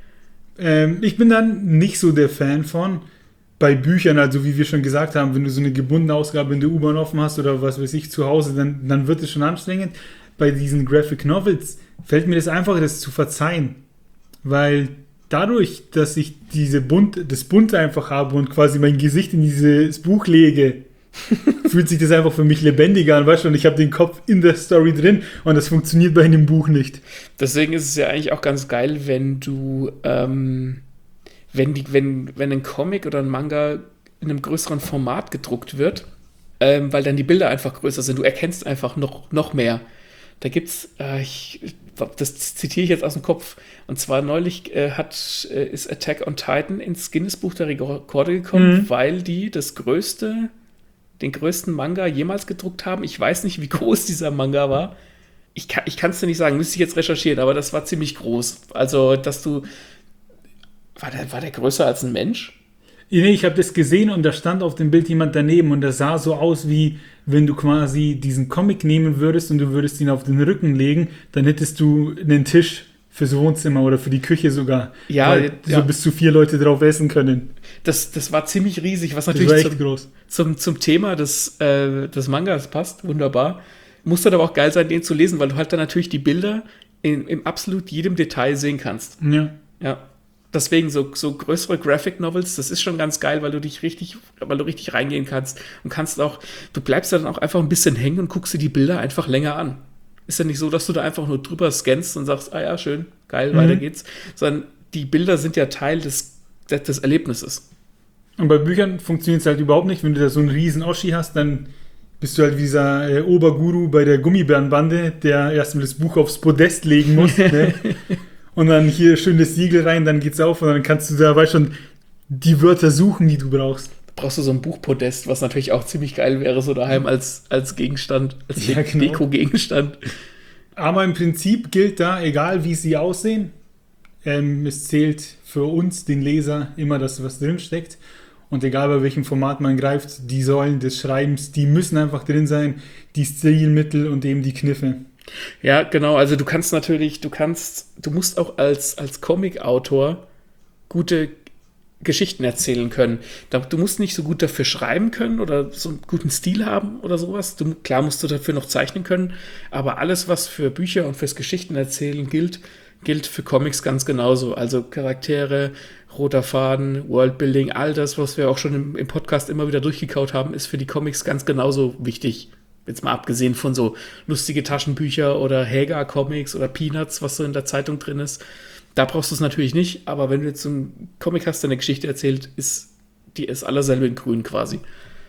Ähm, ich bin dann nicht so der Fan von, bei Büchern, also wie wir schon gesagt haben, wenn du so eine gebundene Ausgabe in der U-Bahn offen hast oder was weiß ich zu Hause, dann, dann wird es schon anstrengend. Bei diesen Graphic Novels fällt mir das einfacher, das zu verzeihen. Weil dadurch, dass ich diese Bunt, das Bunte einfach habe und quasi mein Gesicht in dieses Buch lege, fühlt sich das einfach für mich lebendiger an, weißt du, und ich habe den Kopf in der Story drin und das funktioniert bei einem Buch nicht. Deswegen ist es ja eigentlich auch ganz geil, wenn du, ähm, wenn, die, wenn, wenn ein Comic oder ein Manga in einem größeren Format gedruckt wird, ähm, weil dann die Bilder einfach größer sind. Du erkennst einfach noch, noch mehr. Da gibt's, äh, ich, das zitiere ich jetzt aus dem Kopf, und zwar neulich äh, hat, äh, ist Attack on Titan ins Guinness-Buch der Rekorde gekommen, mhm. weil die das größte, den größten Manga jemals gedruckt haben. Ich weiß nicht, wie groß dieser Manga war. Ich kann ich kann es dir nicht sagen, müsste ich jetzt recherchieren, aber das war ziemlich groß. Also, dass du, war der, war der größer als ein Mensch? Nee, ich habe das gesehen und da stand auf dem Bild jemand daneben und das sah so aus, wie wenn du quasi diesen Comic nehmen würdest und du würdest ihn auf den Rücken legen, dann hättest du einen Tisch fürs Wohnzimmer oder für die Küche sogar. Ja, weil ja. so bis zu vier Leute drauf essen können. Das, das war ziemlich riesig, was natürlich das war echt zum, groß. Zum, zum Thema des, äh, des Mangas passt. Wunderbar. Muss dann aber auch geil sein, den zu lesen, weil du halt dann natürlich die Bilder in, in absolut jedem Detail sehen kannst. Ja. Ja. Deswegen so, so größere Graphic Novels, das ist schon ganz geil, weil du dich richtig, weil du richtig reingehen kannst und kannst auch, du bleibst dann auch einfach ein bisschen hängen und guckst dir die Bilder einfach länger an. Ist ja nicht so, dass du da einfach nur drüber scannst und sagst, ah ja, schön, geil, mhm. weiter geht's, sondern die Bilder sind ja Teil des, des, des Erlebnisses. Und bei Büchern funktioniert es halt überhaupt nicht, wenn du da so einen riesen Oschi hast, dann bist du halt wie dieser äh, Oberguru bei der Gummibärenbande, der erstmal das Buch aufs Podest legen muss, ne? Und dann hier schön das Siegel rein, dann geht's auf und dann kannst du da, weißt schon, die Wörter suchen, die du brauchst. Brauchst du so ein Buchpodest, was natürlich auch ziemlich geil wäre, so daheim als, als Gegenstand, als ja, genau. Deko-Gegenstand. Aber im Prinzip gilt da, egal wie sie aussehen, ähm, es zählt für uns, den Leser, immer, dass was drinsteckt. Und egal bei welchem Format man greift, die Säulen des Schreibens, die müssen einfach drin sein, die Stilmittel und eben die Kniffe. Ja, genau, also du kannst natürlich, du kannst, du musst auch als, als Comic-Autor gute Geschichten erzählen können. Du musst nicht so gut dafür schreiben können oder so einen guten Stil haben oder sowas. Du, klar musst du dafür noch zeichnen können, aber alles, was für Bücher und fürs Geschichtenerzählen gilt, gilt für Comics ganz genauso. Also Charaktere, roter Faden, Worldbuilding, all das, was wir auch schon im, im Podcast immer wieder durchgekaut haben, ist für die Comics ganz genauso wichtig. Jetzt mal abgesehen von so lustige Taschenbücher oder Hagar-Comics oder Peanuts, was so in der Zeitung drin ist. Da brauchst du es natürlich nicht, aber wenn du jetzt so einen Comic hast, der eine Geschichte erzählt, ist die ist allerselbe in grün quasi.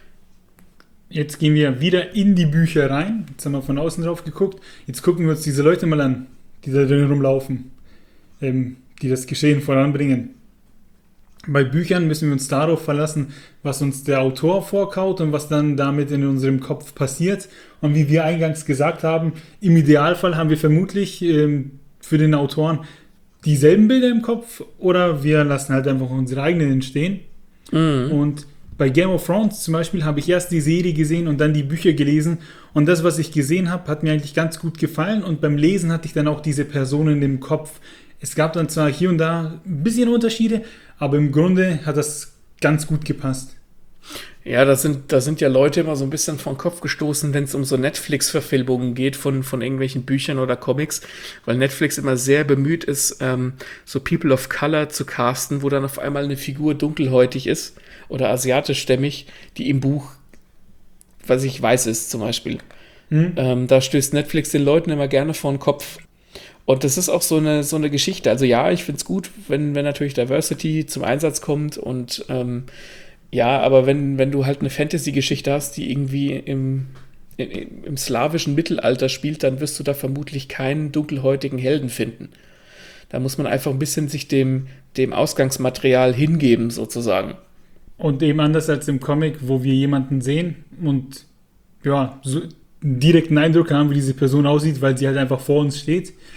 Jetzt gehen wir wieder in die Bücher rein. Jetzt haben wir von außen drauf geguckt. Jetzt gucken wir uns diese Leute mal an, die da drin rumlaufen, ähm, die das Geschehen voranbringen. Bei Büchern müssen wir uns darauf verlassen, was uns der Autor vorkaut und was dann damit in unserem Kopf passiert. Und wie wir eingangs gesagt haben, im Idealfall haben wir vermutlich ähm, für den Autoren dieselben Bilder im Kopf oder wir lassen halt einfach unsere eigenen entstehen. Mhm. Und bei Game of Thrones zum Beispiel habe ich erst die Serie gesehen und dann die Bücher gelesen. Und das, was ich gesehen habe, hat mir eigentlich ganz gut gefallen. Und beim Lesen hatte ich dann auch diese Personen im Kopf. Es gab dann zwar hier und da ein bisschen Unterschiede, aber im Grunde hat das ganz gut gepasst. Ja, da sind, da sind ja Leute immer so ein bisschen vor den Kopf gestoßen, wenn es um so Netflix-Verfilmungen geht von, von irgendwelchen Büchern oder Comics, weil Netflix immer sehr bemüht ist, ähm, so People of Color zu casten, wo dann auf einmal eine Figur dunkelhäutig ist oder asiatischstämmig, die im Buch, was ich weiß ist zum Beispiel. Hm. Ähm, da stößt Netflix den Leuten immer gerne vor den Kopf. Und das ist auch so eine, so eine Geschichte. Also ja, ich finde es gut, wenn, wenn natürlich Diversity zum Einsatz kommt und ähm, ja, aber wenn, wenn du halt eine Fantasy-Geschichte hast, die irgendwie im, im, im slawischen Mittelalter spielt, dann wirst du da vermutlich keinen dunkelhäutigen Helden finden. Da muss man einfach ein bisschen sich dem, dem Ausgangsmaterial hingeben, sozusagen. Und eben anders als im Comic, wo wir jemanden sehen und ja, so einen direkten Eindruck haben, wie diese Person aussieht, weil sie halt einfach vor uns steht.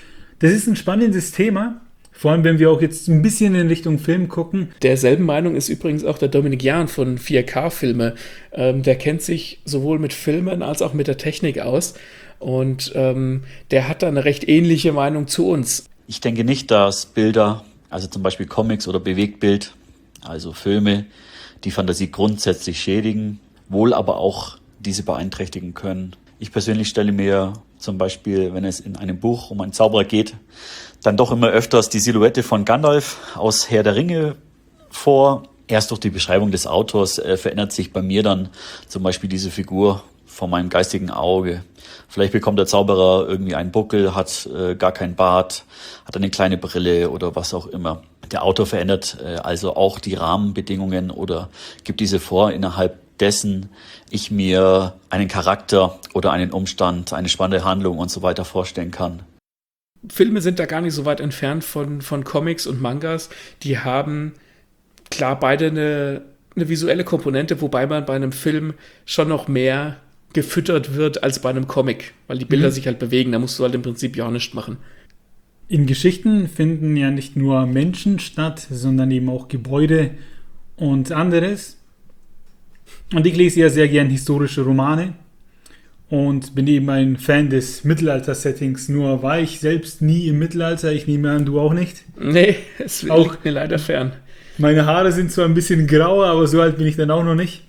das ist ein spannendes Thema. Vor allem, wenn wir auch jetzt ein bisschen in Richtung Film gucken. Derselben Meinung ist übrigens auch der Dominik Jahn von vier K-Filme. Ähm, der kennt sich sowohl mit Filmen als auch mit der Technik aus. Und ähm, der hat da eine recht ähnliche Meinung zu uns. Ich denke nicht, dass Bilder, also zum Beispiel Comics oder Bewegtbild, also Filme, die Fantasie grundsätzlich schädigen, wohl aber auch diese beeinträchtigen können. Ich persönlich stelle mir zum Beispiel, wenn es in einem Buch um einen Zauberer geht, dann doch immer öfters die Silhouette von Gandalf aus Herr der Ringe vor. Erst durch die Beschreibung des Autors äh, verändert sich bei mir dann zum Beispiel diese Figur vor meinem geistigen Auge. Vielleicht bekommt der Zauberer irgendwie einen Buckel, hat äh, gar keinen Bart, hat eine kleine Brille oder was auch immer. Der Autor verändert äh, also auch die Rahmenbedingungen oder gibt diese vor, innerhalb dessen ich mir einen Charakter oder einen Umstand, eine spannende Handlung und so weiter vorstellen kann. Filme sind da gar nicht so weit entfernt von, von Comics und Mangas. Die haben klar beide eine, eine visuelle Komponente, wobei man bei einem Film schon noch mehr gefüttert wird als bei einem Comic, weil die Bilder mhm. sich halt bewegen. Da musst du halt im Prinzip ja auch nichts machen. In Geschichten finden ja nicht nur Menschen statt, sondern eben auch Gebäude und anderes. Und ich lese ja sehr gern historische Romane. Und bin eben ein Fan des Mittelalter-Settings. Nur war ich selbst nie im Mittelalter. Ich nehme an, du auch nicht. Nee, es auch liegt mir leider fern. Meine Haare sind zwar ein bisschen grauer, aber so alt bin ich dann auch noch nicht.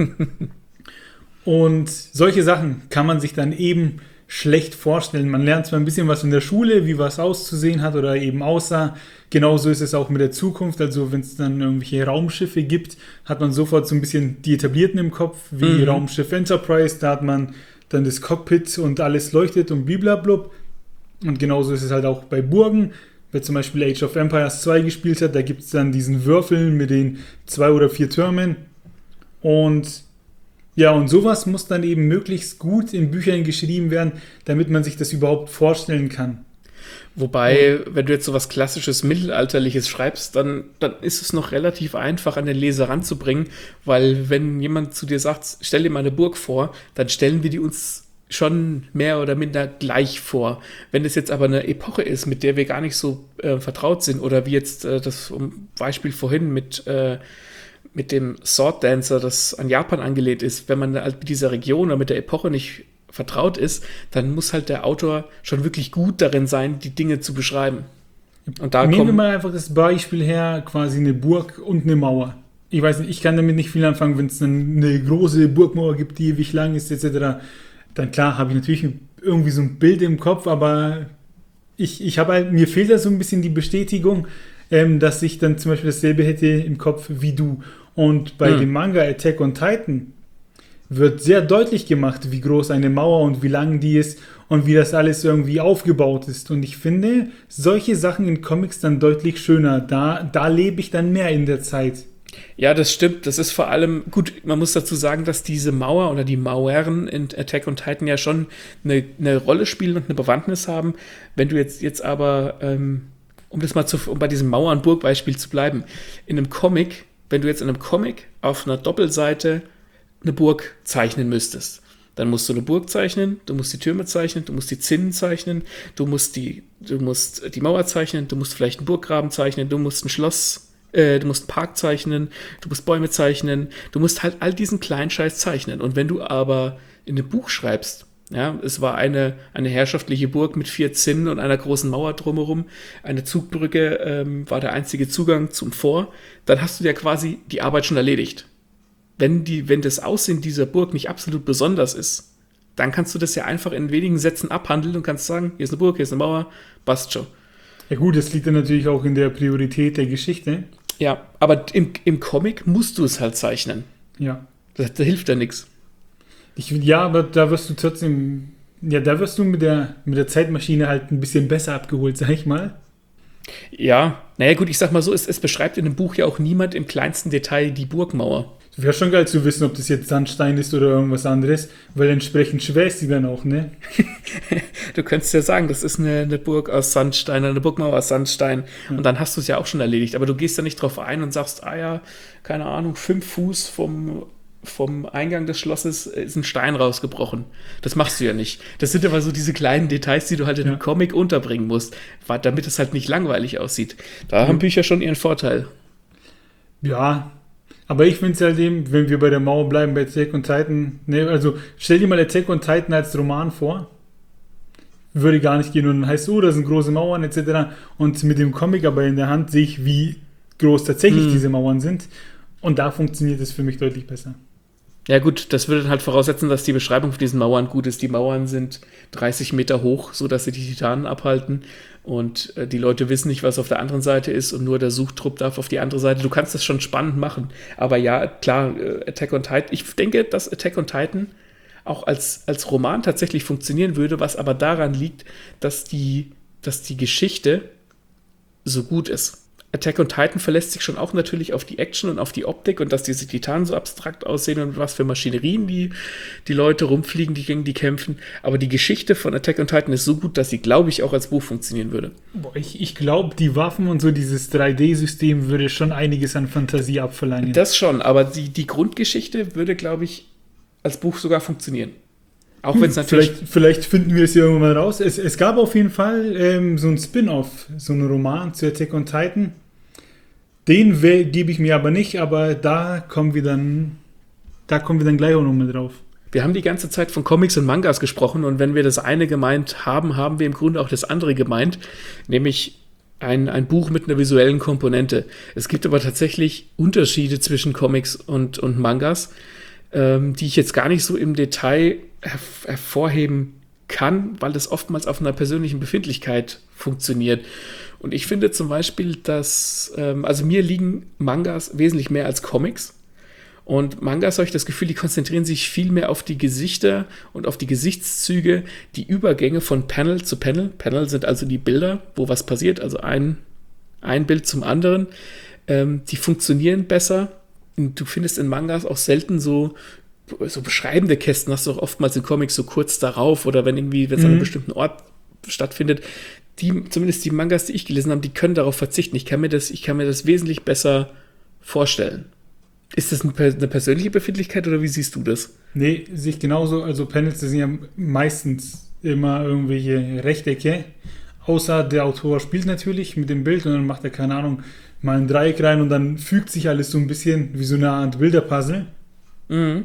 Und solche Sachen kann man sich dann eben schlecht vorstellen. Man lernt zwar ein bisschen was in der Schule, wie was auszusehen hat oder eben aussah. Genauso ist es auch mit der Zukunft. Also wenn es dann irgendwelche Raumschiffe gibt, hat man sofort so ein bisschen die Etablierten im Kopf, wie mhm. Raumschiff Enterprise. Da hat man dann das Cockpit und alles leuchtet und bliblablub. Und genauso ist es halt auch bei Burgen. Wer zum Beispiel Age of Empires zwei gespielt hat, da gibt es dann diesen Würfel mit den zwei oder vier Türmen. Und ja, und sowas muss dann eben möglichst gut in Büchern geschrieben werden, damit man sich das überhaupt vorstellen kann. Wobei, wenn du jetzt so was Klassisches, Mittelalterliches schreibst, dann, dann ist es noch relativ einfach, an den Leser ranzubringen, weil wenn jemand zu dir sagt, stell dir mal eine Burg vor, dann stellen wir die uns schon mehr oder minder gleich vor. Wenn es jetzt aber eine Epoche ist, mit der wir gar nicht so äh, vertraut sind, oder wie jetzt äh, das Beispiel vorhin mit, äh, mit dem Sword Dancer, das an Japan angelehnt ist, wenn man halt mit dieser Region oder mit der Epoche nicht vertraut ist, dann muss halt der Autor schon wirklich gut darin sein, die Dinge zu beschreiben. Und da Nehmen wir mal einfach das Beispiel her, quasi eine Burg und eine Mauer. Ich weiß nicht, ich kann damit nicht viel anfangen, wenn es eine große Burgmauer gibt, die ewig lang ist, et cetera. Dann klar, habe ich natürlich irgendwie so ein Bild im Kopf, aber ich, ich habe halt, mir fehlt da so ein bisschen die Bestätigung, ähm, dass ich dann zum Beispiel dasselbe hätte im Kopf wie du. Und bei hm. dem Manga Attack on Titan wird sehr deutlich gemacht, wie groß eine Mauer und wie lang die ist und wie das alles irgendwie aufgebaut ist. Und ich finde solche Sachen in Comics dann deutlich schöner. Da, da lebe ich dann mehr in der Zeit. Ja, das stimmt. Das ist vor allem, gut, man muss dazu sagen, dass diese Mauer oder die Mauern in Attack on Titan ja schon eine, eine Rolle spielen und eine Bewandtnis haben. Wenn du jetzt, jetzt aber, ähm, um das mal zu, um bei diesem Mauern-Burg-Beispiel zu bleiben, in einem Comic, wenn du jetzt in einem Comic auf einer Doppelseite eine Burg zeichnen müsstest, dann musst du eine Burg zeichnen, du musst die Türme zeichnen, du musst die Zinnen zeichnen, du musst die, du musst die Mauer zeichnen, du musst vielleicht einen Burggraben zeichnen, du musst ein Schloss, äh, du musst einen Park zeichnen, du musst Bäume zeichnen, du musst halt all diesen kleinen Scheiß zeichnen. Und wenn du aber in einem Buch schreibst, ja, es war eine, eine herrschaftliche Burg mit vier Zinnen und einer großen Mauer drumherum, eine Zugbrücke ähm, war der einzige Zugang zum Fort, dann hast du ja quasi die Arbeit schon erledigt. Wenn, die, wenn das Aussehen dieser Burg nicht absolut besonders ist, dann kannst du das ja einfach in wenigen Sätzen abhandeln und kannst sagen, hier ist eine Burg, hier ist eine Mauer, passt schon. Ja gut, das liegt dann natürlich auch in der Priorität der Geschichte. Ja, aber im, im Comic musst du es halt zeichnen. Ja. Da, da hilft ja nichts. Ich, ja, aber da wirst du trotzdem, ja, da wirst du mit der, mit der Zeitmaschine halt ein bisschen besser abgeholt, sag ich mal. Ja, naja gut, ich sag mal so, es, es beschreibt in dem Buch ja auch niemand im kleinsten Detail die Burgmauer. Wäre schon geil zu wissen, ob das jetzt Sandstein ist oder irgendwas anderes, weil entsprechend schwer ist die dann auch, ne? Du könntest ja sagen, das ist eine, eine Burg aus Sandstein, eine Burgmauer aus Sandstein ja. Und dann hast du es ja auch schon erledigt, aber du gehst da nicht drauf ein und sagst, ah ja, keine Ahnung, fünf Fuß vom vom Eingang des Schlosses ist ein Stein rausgebrochen. Das machst du ja nicht. Das sind aber so diese kleinen Details, die du halt in Ja. einem Comic unterbringen musst, weil- damit es halt nicht langweilig aussieht. Da haben Mhm. Bücher schon ihren Vorteil. Ja, aber ich finde es halt eben, wenn wir bei der Mauer bleiben, bei Attack on Titan, ne, also stell dir mal Attack on Titan als Roman vor. Würde gar nicht gehen und dann heißt es, oh, da sind große Mauern et cetera. Und mit dem Comic aber in der Hand sehe ich, wie groß tatsächlich Mhm. diese Mauern sind. Und da funktioniert es für mich deutlich besser. Ja gut, das würde dann halt voraussetzen, dass die Beschreibung von diesen Mauern gut ist. Die Mauern sind dreißig Meter hoch, sodass sie die Titanen abhalten und äh, die Leute wissen nicht, was auf der anderen Seite ist und nur der Suchtrupp darf auf die andere Seite. Du kannst das schon spannend machen. Aber ja, klar, äh, Attack on Titan, ich denke, dass Attack on Titan auch als, als Roman tatsächlich funktionieren würde, was aber daran liegt, dass die, dass die Geschichte so gut ist. Attack on Titan verlässt sich schon auch natürlich auf die Action und auf die Optik und dass diese Titanen so abstrakt aussehen und was für Maschinerien die, die Leute rumfliegen, die gegen die kämpfen. Aber die Geschichte von Attack on Titan ist so gut, dass sie, glaube ich, auch als Buch funktionieren würde. Boah, ich ich glaube, die Waffen und so, dieses drei D-System würde schon einiges an Fantasie abverlangen. Das schon, aber die, die Grundgeschichte würde, glaube ich, als Buch sogar funktionieren. Auch wenn es natürlich... Vielleicht, vielleicht finden wir es ja irgendwann mal raus. Es, es gab auf jeden Fall ähm, so ein Spin-off, so einen Roman zu Attack on Titan. Den we- gebe ich mir aber nicht, aber da kommen wir dann, da kommen wir dann gleich auch nochmal drauf. Wir haben die ganze Zeit von Comics und Mangas gesprochen und wenn wir das eine gemeint haben, haben wir im Grunde auch das andere gemeint, nämlich ein, ein Buch mit einer visuellen Komponente. Es gibt aber tatsächlich Unterschiede zwischen Comics und, und Mangas, ähm, die ich jetzt gar nicht so im Detail herv- hervorheben kann, weil das oftmals auf einer persönlichen Befindlichkeit funktioniert. Und ich finde zum Beispiel, dass, ähm, also mir liegen Mangas wesentlich mehr als Comics. Und Mangas habe ich das Gefühl, die konzentrieren sich viel mehr auf die Gesichter und auf die Gesichtszüge, die Übergänge von Panel zu Panel. Panel sind also die Bilder, wo was passiert, also ein, ein Bild zum anderen. Ähm, die funktionieren besser. Und du findest in Mangas auch selten so, so beschreibende Kästen, hast du auch oftmals in Comics so kurz darauf oder wenn irgendwie, wenn es an einem Mhm. bestimmten Ort stattfindet. Die, zumindest die Mangas, die ich gelesen habe, die können darauf verzichten. Ich kann mir das, ich kann mir das wesentlich besser vorstellen. Ist das eine, eine persönliche Befindlichkeit oder wie siehst du das? Nee, sehe ich genauso. Also Panels, das sind ja meistens immer irgendwelche Rechtecke. Außer der Autor spielt natürlich mit dem Bild und dann macht er, keine Ahnung, mal ein Dreieck rein und dann fügt sich alles so ein bisschen wie so eine Art Bilderpuzzle. Mhm.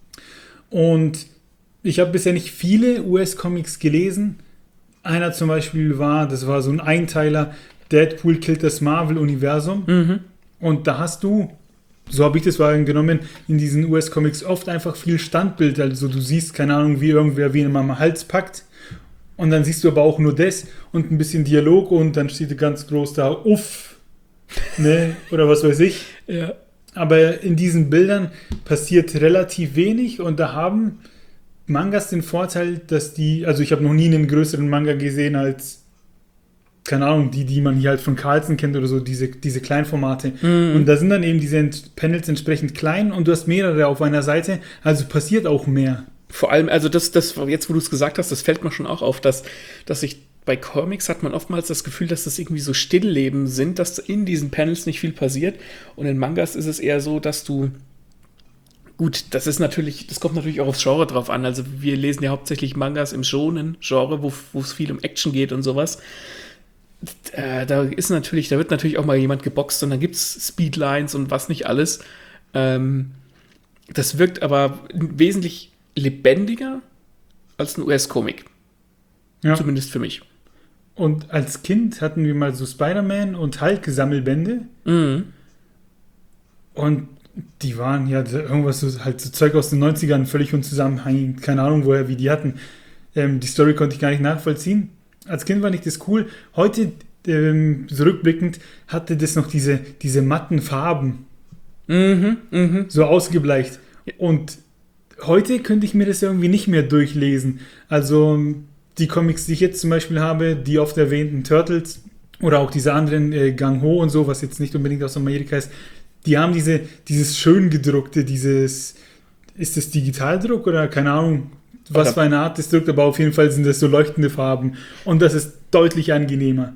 Und ich habe bisher nicht viele U S-Comics gelesen. Einer zum Beispiel war, das war so ein Einteiler, Deadpool killt das Marvel-Universum. Mhm. Und da hast du, so habe ich das wahrgenommen, in diesen U S-Comics oft einfach viel Standbild. Also du siehst, keine Ahnung, wie irgendwer wen am Hals packt. Und dann siehst du aber auch nur das und ein bisschen Dialog und dann steht ganz groß da, uff, ne, oder was weiß ich. Ja. Aber in diesen Bildern passiert relativ wenig und da haben Mangas den Vorteil, dass die, also ich habe noch nie einen größeren Manga gesehen als, keine Ahnung, die, die man hier halt von Carlsen kennt oder so, diese, diese Kleinformate. Mhm. Und da sind dann eben diese Ent- Panels entsprechend klein und du hast mehrere auf einer Seite, also passiert auch mehr. Vor allem, also das, das, jetzt wo du es gesagt hast, das fällt mir schon auch auf, dass, dass ich bei Comics hat man oftmals das Gefühl, dass das irgendwie so Stillleben sind, dass in diesen Panels nicht viel passiert. Und in Mangas ist es eher so, dass du, gut, das ist natürlich, das kommt natürlich auch aufs Genre drauf an. Also wir lesen ja hauptsächlich Mangas im Shonen-Genre, wo, wo es viel um Action geht und sowas. Äh, da ist natürlich, da wird natürlich auch mal jemand geboxt und dann gibt es Speedlines und was nicht alles. Ähm, das wirkt aber wesentlich lebendiger als ein U S-Comic. Ja. Zumindest für mich. Und als Kind hatten wir mal so Spider-Man und Hulk-Sammelbände Mhm. und die waren ja irgendwas so, halt so Zeug aus den neunzigern, völlig unzusammenhängend, keine Ahnung woher, wie die hatten. Ähm, die Story konnte ich gar nicht nachvollziehen. Als Kind fand ich das cool. Heute, ähm, zurückblickend, hatte das noch diese, diese matten Farben, Mhm, mhm. so ausgebleicht. Und heute könnte ich mir das irgendwie nicht mehr durchlesen. Also die Comics, die ich jetzt zum Beispiel habe, die oft erwähnten Turtles oder auch diese anderen äh, Gang Ho und so, was jetzt nicht unbedingt aus Amerika ist, die haben diese, dieses schön gedruckte, dieses, ist das Digitaldruck oder keine Ahnung, was Oder- für eine Art das druckt, aber auf jeden Fall sind das so leuchtende Farben und das ist deutlich angenehmer.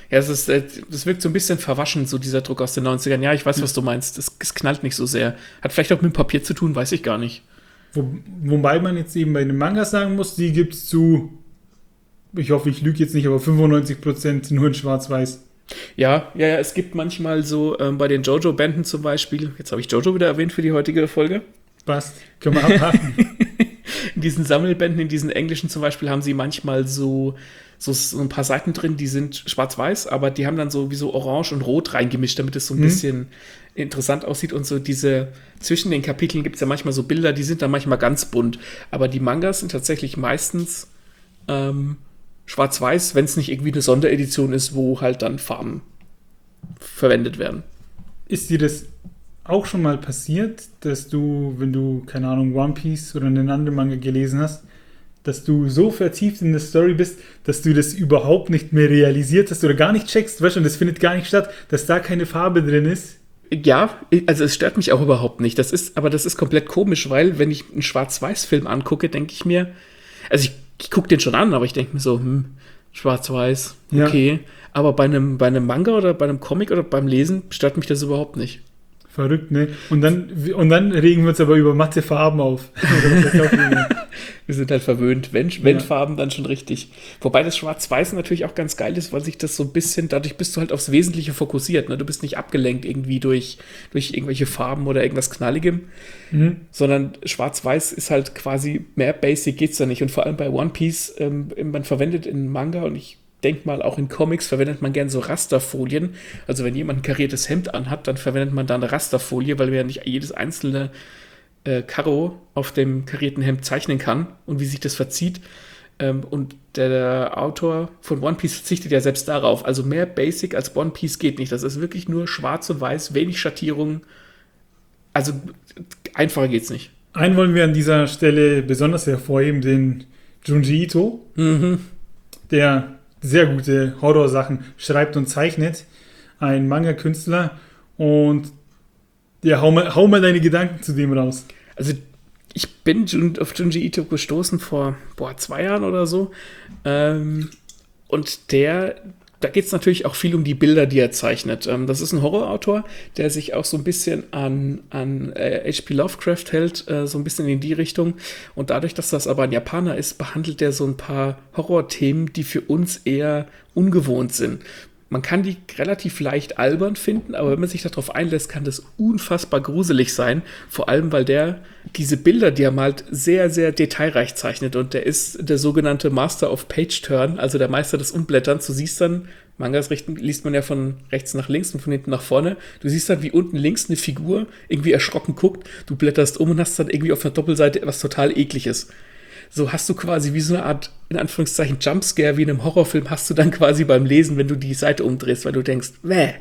Ja, es ist, das wirkt so ein bisschen verwaschen, so dieser Druck aus den neunzigern. Ja, ich weiß, was du meinst. Es, es knallt nicht so sehr. Hat vielleicht auch mit Papier zu tun, weiß ich gar nicht. Wo, wobei man jetzt eben bei den Mangas sagen muss, die gibt es zu, ich hoffe, ich lüge jetzt nicht, aber fünfundneunzig Prozent nur in Schwarz-Weiß. Ja, ja, ja, es gibt manchmal so ähm, bei den Jojo-Bänden zum Beispiel, jetzt habe ich Jojo wieder erwähnt für die heutige Folge. Passt, können wir abhaken. In diesen Sammelbänden, in diesen englischen zum Beispiel, haben sie manchmal so, so, so ein paar Seiten drin, die sind schwarz-weiß, aber die haben dann so wie so orange und rot reingemischt, damit es so ein mhm. bisschen interessant aussieht. Und so diese, zwischen den Kapiteln gibt es ja manchmal so Bilder, die sind dann manchmal ganz bunt. Aber die Mangas sind tatsächlich meistens ähm, schwarz-weiß, wenn es nicht irgendwie eine Sonderedition ist, wo halt dann Farben verwendet werden. Ist dir das auch schon mal passiert, dass du, wenn du, keine Ahnung, One Piece oder einen anderen Manga gelesen hast, dass du so vertieft in der Story bist, dass du das überhaupt nicht mehr realisiert hast oder gar nicht checkst, weißt du, und das findet gar nicht statt, dass da keine Farbe drin ist? Ja, also es stört mich auch überhaupt nicht. Das ist, aber das ist komplett komisch, weil wenn ich einen Schwarz-Weiß-Film angucke, denke ich mir, also ich, ich gucke den schon an, aber ich denke mir so, hm, Schwarz-Weiß, okay. Ja. Aber bei einem, bei einem Manga oder bei einem Comic oder beim Lesen stört mich das überhaupt nicht. Verrückt, ne? Und dann, und dann regen wir uns aber über matte Farben auf. Wir sind halt verwöhnt. Wenn, wenn ja. Farben, dann schon richtig. Wobei das Schwarz-Weiß natürlich auch ganz geil ist, weil sich das so ein bisschen, dadurch bist du halt aufs Wesentliche fokussiert. Ne? Du bist nicht abgelenkt irgendwie durch, durch irgendwelche Farben oder irgendwas Knalligem, mhm. sondern Schwarz-Weiß ist halt quasi, mehr Basic geht's da nicht. Und vor allem bei One Piece, ähm, man verwendet in Manga und ich denke mal, auch in Comics verwendet man gern so Rasterfolien. Also wenn jemand ein kariertes Hemd anhat, dann verwendet man da eine Rasterfolie, weil man ja nicht jedes einzelne äh, Karo auf dem karierten Hemd zeichnen kann und wie sich das verzieht. Ähm, und der, der Autor von One Piece verzichtet ja selbst darauf. Also mehr Basic als One Piece geht nicht. Das ist wirklich nur schwarz und weiß, wenig Schattierungen. Also einfacher geht's nicht. Einen wollen wir an dieser Stelle besonders hervorheben, den Junji Ito, mhm. der sehr gute Horrorsachen schreibt und zeichnet. Ein Manga-Künstler. Und ja, hau mal, hau mal deine Gedanken zu dem raus. Also ich bin auf Junji Ito gestoßen vor boah, zwei Jahren oder so. Ähm, und der, da geht es natürlich auch viel um die Bilder, die er zeichnet. Ähm, das ist ein Horrorautor, der sich auch so ein bisschen an, an äh, H P Lovecraft hält, äh, so ein bisschen in die Richtung. Und dadurch, dass das aber ein Japaner ist, behandelt er so ein paar Horrorthemen, die für uns eher ungewohnt sind. Man kann die relativ leicht albern finden, aber wenn man sich darauf einlässt, kann das unfassbar gruselig sein. Vor allem, weil der diese Bilder, die er malt, sehr, sehr detailreich zeichnet. Und der ist der sogenannte Master of Page Turn, also der Meister des Umblätterns. Du siehst dann, Mangas richten, liest man ja von rechts nach links und von hinten nach vorne. Du siehst dann, wie unten links eine Figur irgendwie erschrocken guckt. Du blätterst um und hast dann irgendwie auf einer Doppelseite etwas total Ekliges. So hast du quasi wie so eine Art, in Anführungszeichen, Jumpscare, wie in einem Horrorfilm, hast du dann quasi beim Lesen, wenn du die Seite umdrehst, weil du denkst, wäh.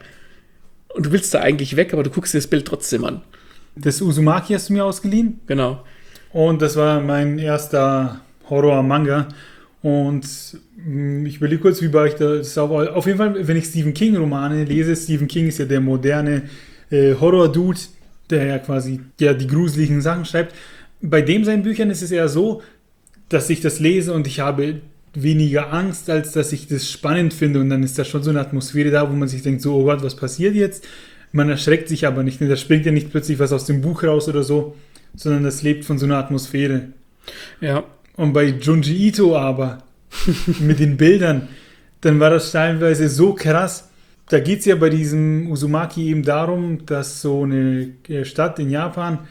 Und du willst da eigentlich weg, aber du guckst dir das Bild trotzdem an. Das Uzumaki hast du mir ausgeliehen? Genau. Und das war mein erster Horror-Manga. Und ich überlege kurz, wie war ich da. Das auf, auf jeden Fall, wenn ich Stephen King-Romane lese, Stephen King ist ja der moderne äh, Horror-Dude, der ja quasi ja, die gruseligen Sachen schreibt. Bei dem seinen Büchern ist es eher so, dass ich das lese und ich habe weniger Angst, als dass ich das spannend finde. Und dann ist da schon so eine Atmosphäre da, wo man sich denkt, so, oh Gott, was passiert jetzt? Man erschreckt sich aber nicht. Da springt ja nicht plötzlich was aus dem Buch raus oder so, sondern das lebt von so einer Atmosphäre. Ja. Und bei Junji Ito aber, mit den Bildern, dann war das teilweise so krass. Da geht es ja bei diesem Uzumaki eben darum, dass so eine Stadt in Japan,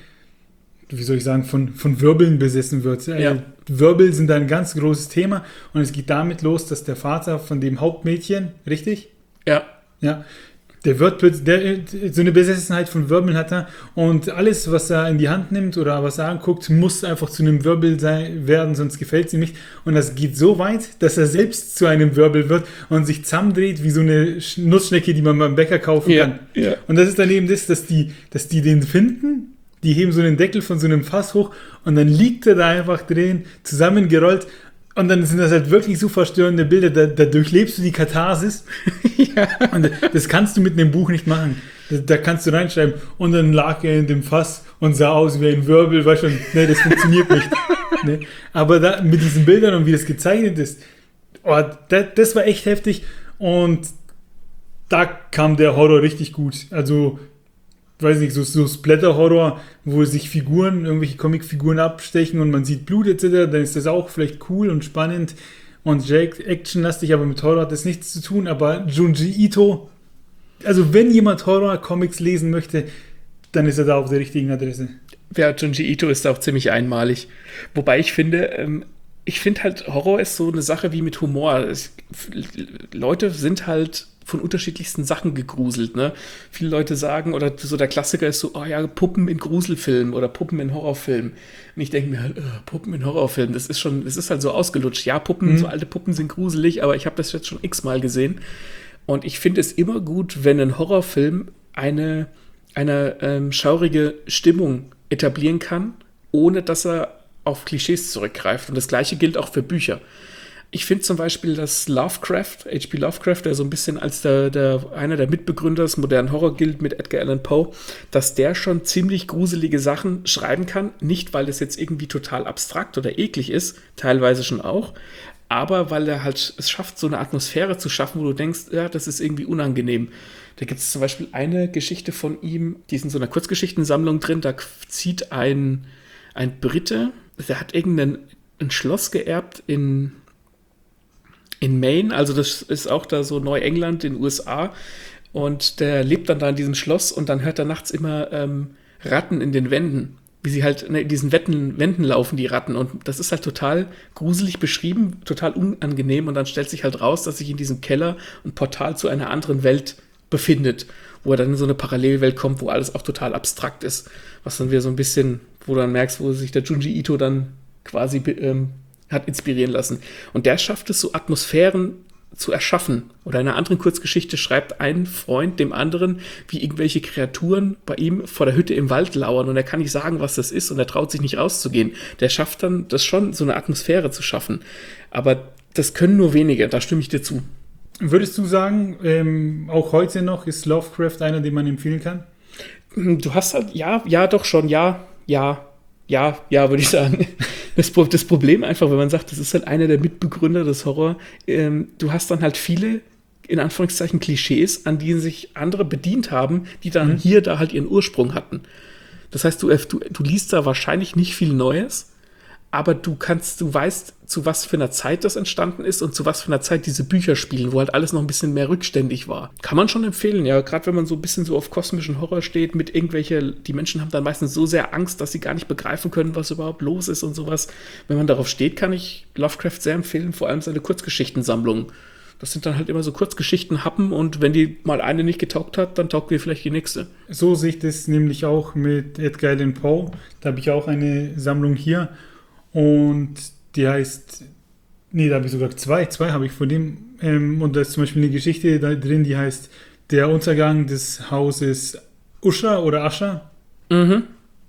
wie soll ich sagen, von, von Wirbeln besessen wird. Ja. Wirbel sind ein ganz großes Thema und es geht damit los, dass der Vater von dem Hauptmädchen, richtig? Ja. Ja. Der wird plötzlich, der, so eine Besessenheit von Wirbeln hat er und alles, was er in die Hand nimmt oder was er anguckt, muss einfach zu einem Wirbel sein, werden, sonst gefällt es ihm nicht. Und das geht so weit, dass er selbst zu einem Wirbel wird und sich zusammendreht wie so eine Nussschnecke, die man beim Bäcker kaufen ja. kann. Ja. Und das ist dann eben das, dass die, dass die den finden. Die heben so einen Deckel von so einem Fass hoch und dann liegt er da einfach drin, zusammengerollt und dann sind das halt wirklich so verstörende Bilder, da, da durchlebst du die Katharsis ja. Und das kannst du mit einem Buch nicht machen. Da, da kannst du reinschreiben und dann lag er in dem Fass und sah aus wie ein Wirbel, weißt du, nee, das funktioniert nicht. Nee. Aber da, mit diesen Bildern und wie das gezeichnet ist, oh, das, das war echt heftig und da kam der Horror richtig gut. Also, weiß nicht, so, so Splatter-Horror, wo sich Figuren, irgendwelche Comicfiguren abstechen und man sieht Blut et cetera, dann ist das auch vielleicht cool und spannend und sehr actionlastig, aber mit Horror hat das nichts zu tun. Aber Junji Ito, also wenn jemand Horror-Comics lesen möchte, dann ist er da auf der richtigen Adresse. Ja, Junji Ito ist auch ziemlich einmalig. Wobei ich finde, ähm, ich finde halt, Horror ist so eine Sache wie mit Humor. Es, Leute sind halt von unterschiedlichsten Sachen gegruselt, ne? Viele Leute sagen, oder so der Klassiker ist so, oh ja, Puppen in Gruselfilmen oder Puppen in Horrorfilmen. Und ich denke mir halt, oh, Puppen in Horrorfilmen, das ist schon, das ist halt so ausgelutscht. Ja, Puppen, mhm. so alte Puppen sind gruselig, aber ich habe das jetzt schon x-mal gesehen. Und ich finde es immer gut, wenn ein Horrorfilm eine, eine ähm, schaurige Stimmung etablieren kann, ohne dass er auf Klischees zurückgreift. Und das Gleiche gilt auch für Bücher. Ich finde zum Beispiel, dass Lovecraft, H P Lovecraft, der so ein bisschen als der, der, einer der Mitbegründer des modernen Horror gilt mit Edgar Allan Poe, dass der schon ziemlich gruselige Sachen schreiben kann. Nicht, weil das jetzt irgendwie total abstrakt oder eklig ist, teilweise schon auch, aber weil er halt es schafft, so eine Atmosphäre zu schaffen, wo du denkst, ja, das ist irgendwie unangenehm. Da gibt es zum Beispiel eine Geschichte von ihm, die ist in so einer Kurzgeschichtensammlung drin, da zieht ein, ein Brite, der hat irgendein ein Schloss geerbt in, in Maine, also das ist auch da so Neuengland in den U S A, und der lebt dann da in diesem Schloss und dann hört er nachts immer ähm, Ratten in den Wänden, wie sie halt ne, in diesen Wänden, Wänden laufen, die Ratten, und das ist halt total gruselig beschrieben, total unangenehm, und dann stellt sich halt raus, dass sich in diesem Keller ein Portal zu einer anderen Welt befindet, wo er dann in so eine Parallelwelt kommt, wo alles auch total abstrakt ist, was dann wieder so ein bisschen, wo du dann merkst, wo sich der Junji Ito dann quasi ähm, hat inspirieren lassen. Und der schafft es, so Atmosphären zu erschaffen. Oder in einer anderen Kurzgeschichte schreibt ein Freund dem anderen, wie irgendwelche Kreaturen bei ihm vor der Hütte im Wald lauern, und er kann nicht sagen, was das ist, und er traut sich nicht rauszugehen. Der schafft dann das schon, so eine Atmosphäre zu schaffen. Aber das können nur wenige, da stimme ich dir zu. Würdest du sagen, ähm, auch heute noch ist Lovecraft einer, den man empfehlen kann? Du hast halt, ja, ja, doch schon, ja, ja, ja, ja, würde ich sagen. Das, das Problem einfach, wenn man sagt, das ist halt einer der Mitbegründer des Horror, ähm, du hast dann halt viele, in Anführungszeichen, Klischees, an die sich andere bedient haben, die dann mhm. hier da halt ihren Ursprung hatten. Das heißt, du, du, du liest da wahrscheinlich nicht viel Neues, aber du kannst, du weißt, zu was für einer Zeit das entstanden ist und zu was für einer Zeit diese Bücher spielen, wo halt alles noch ein bisschen mehr rückständig war. Kann man schon empfehlen, ja, gerade wenn man so ein bisschen so auf kosmischen Horror steht, mit irgendwelche, die Menschen haben dann meistens so sehr Angst, dass sie gar nicht begreifen können, was überhaupt los ist und sowas. Wenn man darauf steht, kann ich Lovecraft sehr empfehlen, vor allem seine Kurzgeschichtensammlung. Das sind dann halt immer so Kurzgeschichten-Happen, und wenn die mal eine nicht getaugt hat, dann taugt dir vielleicht die nächste. So sehe ich das nämlich auch mit Edgar Allan Poe. Da habe ich auch eine Sammlung hier. Und die heißt, nee, da habe ich sogar zwei, zwei habe ich von dem. Ähm, und da ist zum Beispiel eine Geschichte da drin, die heißt Der Untergang des Hauses Usher oder Ascher. Mhm.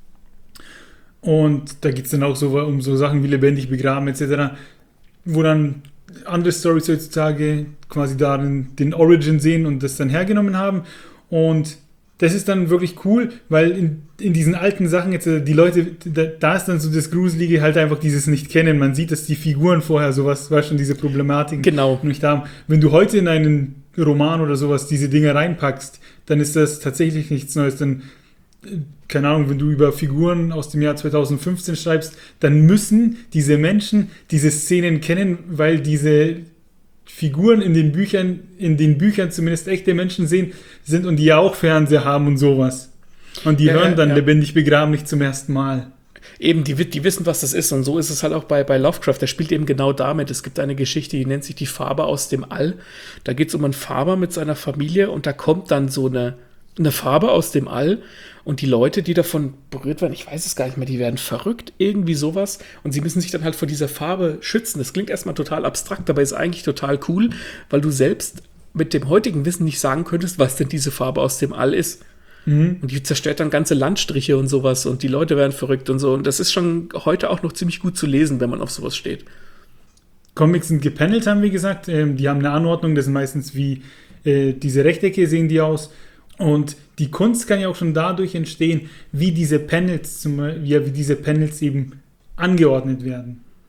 Und da geht es dann auch so um so Sachen wie lebendig begraben et cetera, wo dann andere Storys heutzutage quasi darin den Origin sehen und das dann hergenommen haben. Und das ist dann wirklich cool, weil in, in diesen alten Sachen jetzt die Leute, da, da ist dann so das Gruselige halt einfach dieses Nicht-Kennen. Man sieht, dass die Figuren vorher sowas, weißt du, diese Problematiken genau. nicht haben. Wenn du heute in einen Roman oder sowas diese Dinge reinpackst, dann ist das tatsächlich nichts Neues. Dann, keine Ahnung, wenn du über Figuren aus dem Jahr zweitausendfünfzehn schreibst, dann müssen diese Menschen diese Szenen kennen, weil diese Figuren in den Büchern, in den Büchern zumindest echte Menschen sehen, sind und die ja auch Fernseher haben und sowas. Und die ja, hören dann ja. lebendig begraben nicht zum ersten Mal. Eben, die, die wissen, was das ist. Und so ist es halt auch bei, bei Lovecraft. Der spielt eben genau damit. Es gibt eine Geschichte, die nennt sich Die Farbe aus dem All. Da geht es um einen Farmer mit seiner Familie, und da kommt dann so eine, eine Farbe aus dem All, und die Leute, die davon berührt werden, ich weiß es gar nicht mehr, die werden verrückt, irgendwie sowas, und sie müssen sich dann halt vor dieser Farbe schützen. Das klingt erstmal total abstrakt, aber ist eigentlich total cool, weil du selbst mit dem heutigen Wissen nicht sagen könntest, was denn diese Farbe aus dem All ist. Mhm. Und die zerstört dann ganze Landstriche und sowas, und die Leute werden verrückt und so, und das ist schon heute auch noch ziemlich gut zu lesen, wenn man auf sowas steht. Comics sind gepanelt, haben wir gesagt. Ähm, die haben eine Anordnung, das sind meistens wie äh, diese Rechtecke sehen die aus. Und die Kunst kann ja auch schon dadurch entstehen, wie diese Panels, zum, wie, wie diese Panels eben angeordnet werden.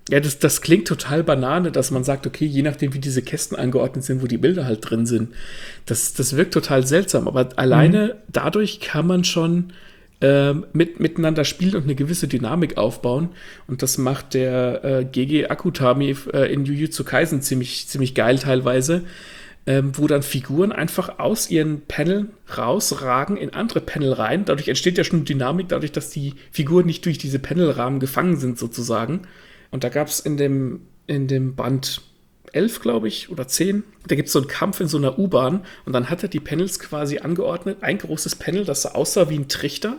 Ja, das, das klingt total Banane, dass man sagt, okay, je nachdem, wie diese Kästen angeordnet sind, wo die Bilder halt drin sind. Das, das wirkt total seltsam, aber alleine mhm. dadurch kann man schon äh, mit, miteinander spielen und eine gewisse Dynamik aufbauen. Und das macht der äh, G G Akutami äh, in Jujutsu Kaisen ziemlich, ziemlich geil teilweise, ähm, wo dann Figuren einfach aus ihren Paneln rausragen in andere Panel rein. Dadurch entsteht ja schon Dynamik, dadurch, dass die Figuren nicht durch diese Panelrahmen gefangen sind sozusagen. Und da gab es in dem, in dem Band elf, glaube ich, oder zehn, da gibt es so einen Kampf in so einer U-Bahn und dann hat er die Panels quasi angeordnet. Ein großes Panel, das aussah wie ein Trichter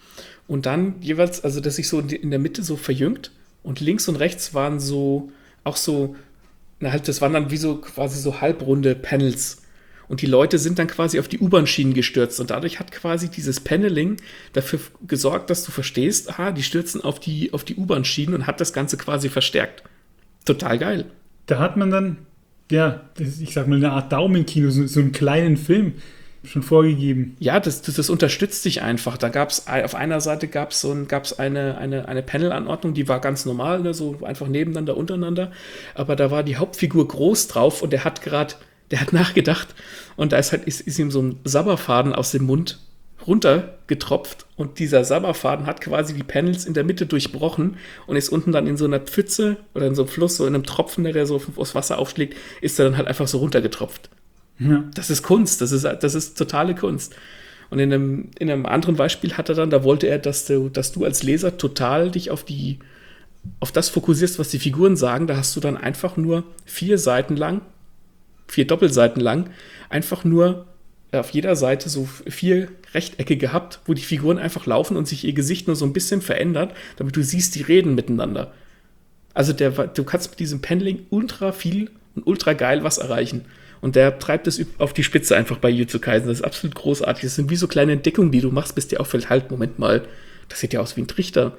und dann jeweils, also das sich so in der Mitte so verjüngt und links und rechts waren so, auch so, na halt, das waren dann wie so quasi so halbrunde Panels. Und die Leute sind dann quasi auf die U-Bahn-Schienen gestürzt. Und dadurch hat quasi dieses Paneling dafür gesorgt, dass du verstehst, aha, die stürzen auf die, auf die U-Bahn-Schienen und hat das Ganze quasi verstärkt. Total geil. Da hat man dann, ja, das, ich sag mal, eine Art Daumenkino, so, so einen kleinen Film schon vorgegeben. Ja, das, das, das unterstützt sich einfach. Da gab es, auf einer Seite gab es so ein, gab's eine, eine, eine Panel-Anordnung, die war ganz normal, ne, so einfach nebeneinander, untereinander. Aber da war die Hauptfigur groß drauf und der hat gerade Der hat nachgedacht und da ist halt ist, ist ihm so ein Sabberfaden aus dem Mund runtergetropft und dieser Sabberfaden hat quasi die Panels in der Mitte durchbrochen und ist unten dann in so einer Pfütze oder in so einem Fluss, so in einem Tropfen, der so aufs Wasser aufschlägt, ist er dann halt einfach so runtergetropft. Ja. Das ist Kunst, das ist, das ist totale Kunst. Und in einem, in einem anderen Beispiel hat er dann, da wollte er, dass du, dass du als Leser total dich auf die, auf das fokussierst, was die Figuren sagen. Da hast du dann einfach nur vier Seiten lang vier Doppelseiten lang, einfach nur auf jeder Seite so vier Rechtecke gehabt, wo die Figuren einfach laufen und sich ihr Gesicht nur so ein bisschen verändert, damit du siehst, die reden miteinander. Also der, du kannst mit diesem Paneling ultra viel und ultra geil was erreichen. Und der treibt es auf die Spitze einfach bei Jujutsu Kaisen. Das ist absolut großartig. Das sind wie so kleine Entdeckungen, die du machst, bis dir auffällt, halt, Moment mal, das sieht ja aus wie ein Trichter.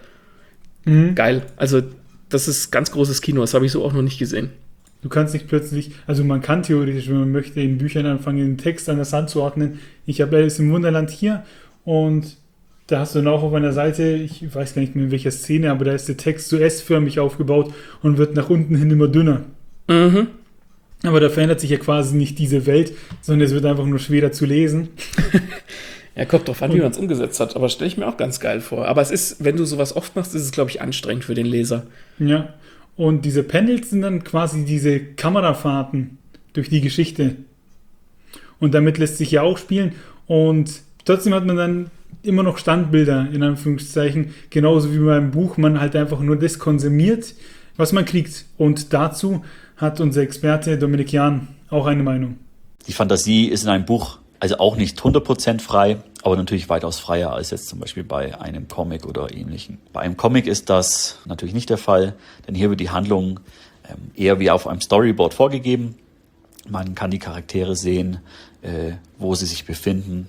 Mhm. Geil. Also das ist ganz großes Kino, das habe ich so auch noch nicht gesehen. Du kannst nicht plötzlich, also man kann theoretisch, wenn man möchte, in Büchern anfangen, den Text an das anzuordnen. Ich habe Alice im Wunderland hier und da hast du dann auch auf einer Seite, ich weiß gar nicht mehr in welcher Szene, aber da ist der Text so S-förmig aufgebaut und wird nach unten hin immer dünner. Mhm. Aber da verändert sich ja quasi nicht diese Welt, sondern es wird einfach nur schwerer zu lesen. Ja, kommt drauf an, wie man es umgesetzt hat, aber stelle ich mir auch ganz geil vor. Aber es ist, wenn du sowas oft machst, ist es, glaube ich, anstrengend für den Leser. Ja. Und diese Panels sind dann quasi diese Kamerafahrten durch die Geschichte. Und damit lässt sich ja auch spielen. Und trotzdem hat man dann immer noch Standbilder, in Anführungszeichen. Genauso wie beim Buch, man halt einfach nur das konsumiert, was man kriegt. Und dazu hat unser Experte Dominik Jahn auch eine Meinung. Die Fantasie ist in einem Buch also auch nicht hundert Prozent frei, aber natürlich weitaus freier als jetzt zum Beispiel bei einem Comic oder ähnlichem. Bei einem Comic ist das natürlich nicht der Fall, denn hier wird die Handlung ähm, eher wie auf einem Storyboard vorgegeben. Man kann die Charaktere sehen, äh, wo sie sich befinden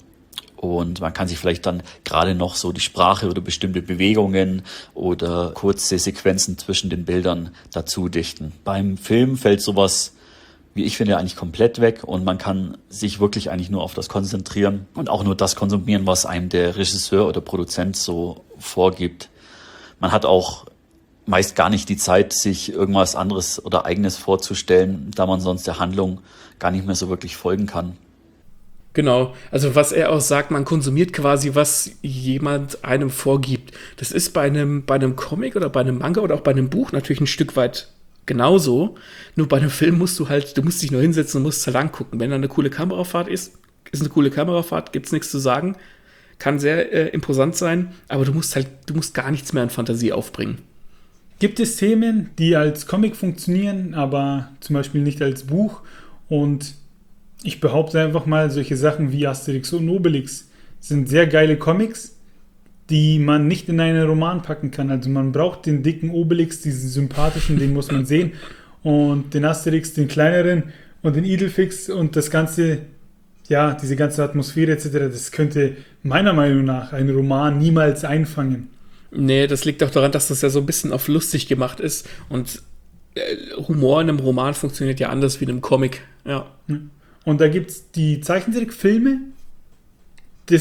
und man kann sich vielleicht dann gerade noch so die Sprache oder bestimmte Bewegungen oder kurze Sequenzen zwischen den Bildern dazu dichten. Beim Film fällt sowas, wie ich finde, eigentlich komplett weg und man kann sich wirklich eigentlich nur auf das konzentrieren und auch nur das konsumieren, was einem der Regisseur oder Produzent so vorgibt. Man hat auch meist gar nicht die Zeit, sich irgendwas anderes oder Eigenes vorzustellen, da man sonst der Handlung gar nicht mehr so wirklich folgen kann. Genau, also was er auch sagt, man konsumiert quasi, was jemand einem vorgibt. Das ist bei einem, bei einem Comic oder bei einem Manga oder auch bei einem Buch natürlich ein Stück weit genauso, nur bei einem Film musst du halt, du musst dich nur hinsetzen und musst halt angucken. Wenn da eine coole Kamerafahrt ist, ist eine coole Kamerafahrt, gibt's nichts zu sagen, kann sehr äh, imposant sein, aber du musst halt, du musst gar nichts mehr an Fantasie aufbringen. Gibt es Themen, die als Comic funktionieren, aber zum Beispiel nicht als Buch? Und ich behaupte einfach mal, solche Sachen wie Asterix und Obelix sind sehr geile Comics, die man nicht in einen Roman packen kann. Also man braucht den dicken Obelix, diesen sympathischen, den muss man sehen. Und den Asterix, den kleineren und den Idolfix und das ganze, ja, diese ganze Atmosphäre et cetera, das könnte meiner Meinung nach ein Roman niemals einfangen. Nee, das liegt auch daran, dass das ja so ein bisschen auf lustig gemacht ist und Humor in einem Roman funktioniert ja anders wie in einem Comic. Ja. Und da gibt es die Zeichentrickfilme. Das ist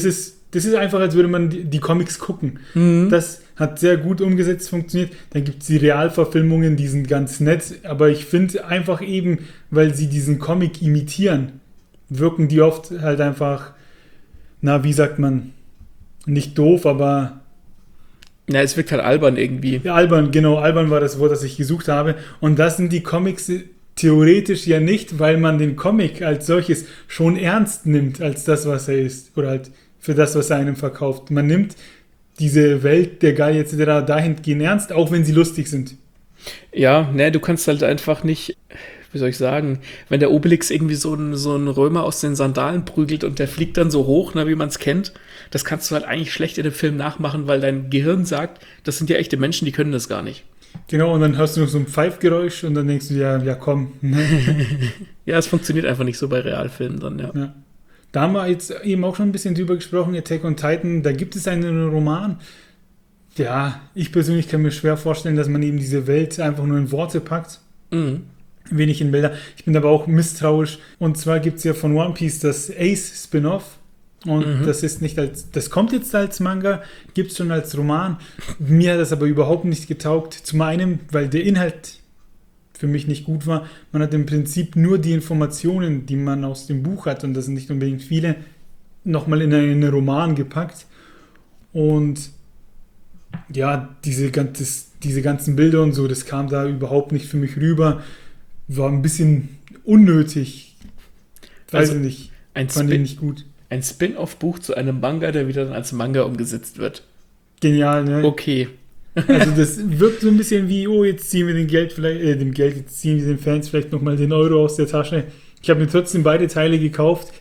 das ist einfach, als würde man die, die Comics gucken. Mhm. Das hat sehr gut umgesetzt, funktioniert. Dann gibt es die Realverfilmungen, die sind ganz nett, aber ich finde einfach eben, weil sie diesen Comic imitieren, wirken die oft halt einfach, na, wie sagt man, nicht doof, aber Ja, es wirkt halt albern irgendwie. ja, albern, genau, albern war das Wort, das ich gesucht habe. Und das sind die Comics theoretisch ja nicht, weil man den Comic als solches schon ernst nimmt, als das, was er ist. Oder halt für das, was er einem verkauft. Man nimmt diese Welt der Gallier et cetera dahingehend ernst, auch wenn sie lustig sind. Ja, ne, du kannst halt einfach nicht, wie soll ich sagen, wenn der Obelix irgendwie so einen so einen Römer aus den Sandalen prügelt und der fliegt dann so hoch, ne, wie man es kennt, das kannst du halt eigentlich schlecht in dem Film nachmachen, weil dein Gehirn sagt, das sind ja echte Menschen, die können das gar nicht. Genau, und dann hörst du noch so ein Pfeifgeräusch und dann denkst du, ja, ja komm. Ja, es funktioniert einfach nicht so bei Realfilmen dann, ja. Ja. Da haben wir jetzt eben auch schon ein bisschen drüber gesprochen, Attack on Titan, da gibt es einen Roman. Ja, ich persönlich kann mir schwer vorstellen, dass man eben diese Welt einfach nur in Worte packt. Mhm. Wenig in Bilder. Ich bin aber auch misstrauisch. Und zwar gibt es ja von One Piece das Ace Spin-Off. Und mhm. das ist nicht als, das kommt jetzt als Manga, gibt es schon als Roman. Mir hat das aber überhaupt nicht getaugt. Zum einen, weil der Inhalt für mich nicht gut war. Man hat im Prinzip nur die Informationen, die man aus dem Buch hat, und das sind nicht unbedingt viele, nochmal in einen Roman gepackt. Und ja, diese, ganzes, diese ganzen Bilder und so, das kam da überhaupt nicht für mich rüber. War ein bisschen unnötig. Weiß Also ich nicht. Ein, Fand ich Spin- nicht gut. ein Spin-off-Buch zu einem Manga, der wieder dann als Manga umgesetzt wird. Genial, ne? Okay. Also das wirkt so ein bisschen wie, oh, jetzt ziehen wir den Geld vielleicht, äh, dem Geld, jetzt ziehen wir den Fans vielleicht nochmal den Euro aus der Tasche. Ich habe mir trotzdem beide Teile gekauft.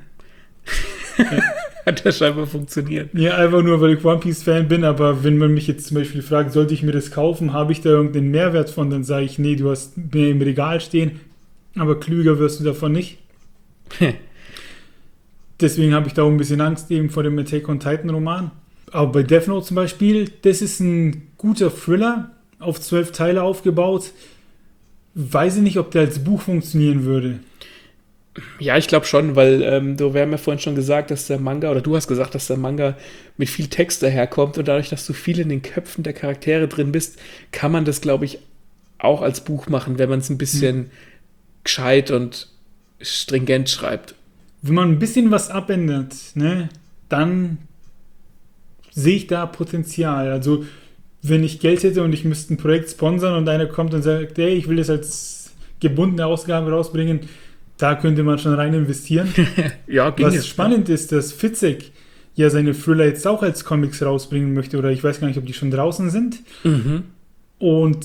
Hat ja scheinbar funktioniert. Ja, einfach nur, weil ich One Piece Fan bin, aber wenn man mich jetzt zum Beispiel fragt, sollte ich mir das kaufen, habe ich da irgendeinen Mehrwert von, dann sage ich, nee, du hast mir im Regal stehen, aber klüger wirst du davon nicht. Deswegen habe ich da auch ein bisschen Angst eben vor dem Attack on Titan Roman. Aber bei Death Note zum Beispiel, das ist ein guter Thriller, auf zwölf Teile aufgebaut. Weiß ich nicht, ob der als Buch funktionieren würde. Ja, ich glaube schon, weil ähm, du, wir haben ja vorhin schon gesagt, dass der Manga, oder du hast gesagt, dass der Manga mit viel Text daherkommt und dadurch, dass du viel in den Köpfen der Charaktere drin bist, kann man das, glaube ich, auch als Buch machen, wenn man es ein bisschen hm. gescheit und stringent schreibt. Wenn man ein bisschen was abändert, ne, dann sehe ich da Potenzial. Also wenn ich Geld hätte und ich müsste ein Projekt sponsern und einer kommt und sagt, hey, ich will das als gebundene Ausgabe rausbringen, da könnte man schon rein investieren. Ja, ging Was es, spannend ja. ist, dass Fitzek ja seine Thriller jetzt auch als Comics rausbringen möchte, oder ich weiß gar nicht, ob die schon draußen sind. Mhm. Und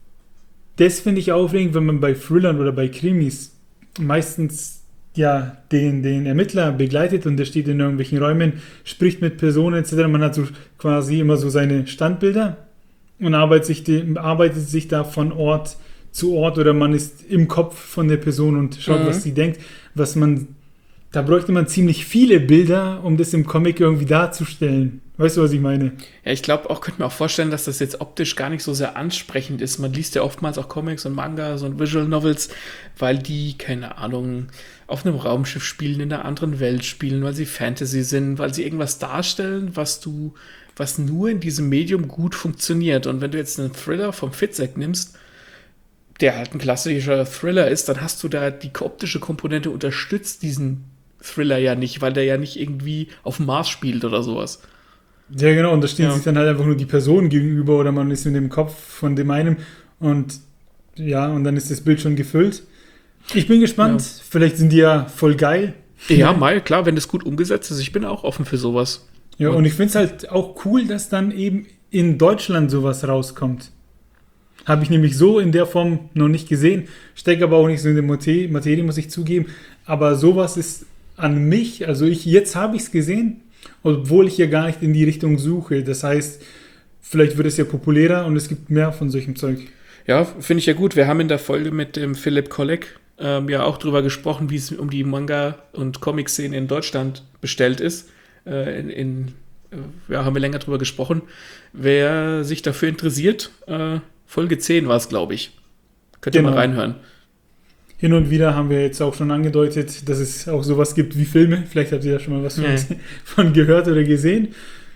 das finde ich aufregend, wenn man bei Thrillern oder bei Krimis meistens ja den, den Ermittler begleitet und der steht in irgendwelchen Räumen, spricht mit Personen et cetera. Man hat so quasi immer so seine Standbilder und arbeitet sich, die, arbeitet sich da von Ort zu Ort, oder man ist im Kopf von der Person und schaut, mhm. was sie denkt. Was man, da bräuchte man ziemlich viele Bilder, um das im Comic irgendwie darzustellen. Weißt du, was ich meine? Ja, ich glaube auch, könnte mir auch vorstellen, dass das jetzt optisch gar nicht so sehr ansprechend ist. Man liest ja oftmals auch Comics und Mangas und Visual Novels, weil die, keine Ahnung, auf einem Raumschiff spielen, in einer anderen Welt spielen, weil sie Fantasy sind, weil sie irgendwas darstellen, was du, was nur in diesem Medium gut funktioniert. Und wenn du jetzt einen Thriller vom Fitzek nimmst, der halt ein klassischer Thriller ist, dann hast du da die optische Komponente unterstützt diesen Thriller ja nicht, weil der ja nicht irgendwie auf dem Mars spielt oder sowas. Ja, genau, und da stehen Ja. sich dann halt einfach nur die Personen gegenüber oder man ist in dem Kopf von dem einen und ja, und dann ist das Bild schon gefüllt. Ich bin gespannt, ja. Vielleicht sind die ja voll geil. Ja, mal, klar, wenn das gut umgesetzt ist, ich bin auch offen für sowas. Ja, und, und ich finde es halt auch cool, dass dann eben in Deutschland sowas rauskommt. Habe ich nämlich so in der Form noch nicht gesehen, stecke aber auch nicht so in der Materie, Materie, muss ich zugeben, aber sowas ist an mich, also ich, jetzt habe ich es gesehen, obwohl ich ja gar nicht in die Richtung suche. Das heißt, vielleicht wird es ja populärer und es gibt mehr von solchem Zeug. Ja, finde ich ja gut. Wir haben in der Folge mit dem Philipp Kolleg ähm, ja auch drüber gesprochen, wie es um die Manga- und Comic-Szene in Deutschland bestellt ist. Äh, in, in, äh, ja, haben wir länger drüber gesprochen. Wer sich dafür interessiert, äh, Folge zehn war es, glaube ich. Könnt ihr Genau. mal reinhören. hin und wieder haben wir jetzt auch schon angedeutet, dass es auch sowas gibt wie Filme. Vielleicht habt ihr da schon mal was Ja. von, von gehört oder gesehen.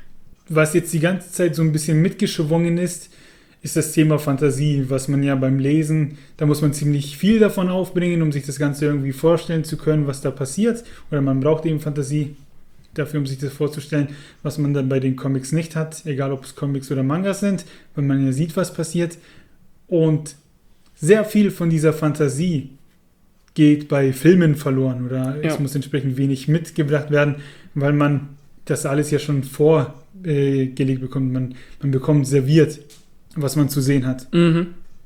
Was jetzt die ganze Zeit so ein bisschen mitgeschwungen ist, ist das Thema Fantasie, was man ja beim Lesen, da muss man ziemlich viel davon aufbringen, um sich das Ganze irgendwie vorstellen zu können, was da passiert. Oder man braucht eben Fantasie dafür, um sich das vorzustellen, was man dann bei den Comics nicht hat, egal ob es Comics oder Mangas sind, weil man ja sieht, was passiert. Und sehr viel von dieser Fantasie geht bei Filmen verloren oder Ja. es muss entsprechend wenig mitgebracht werden, weil man das alles ja schon vorgelegt bekommt. Man, man bekommt serviert, was man zu sehen hat. Mhm.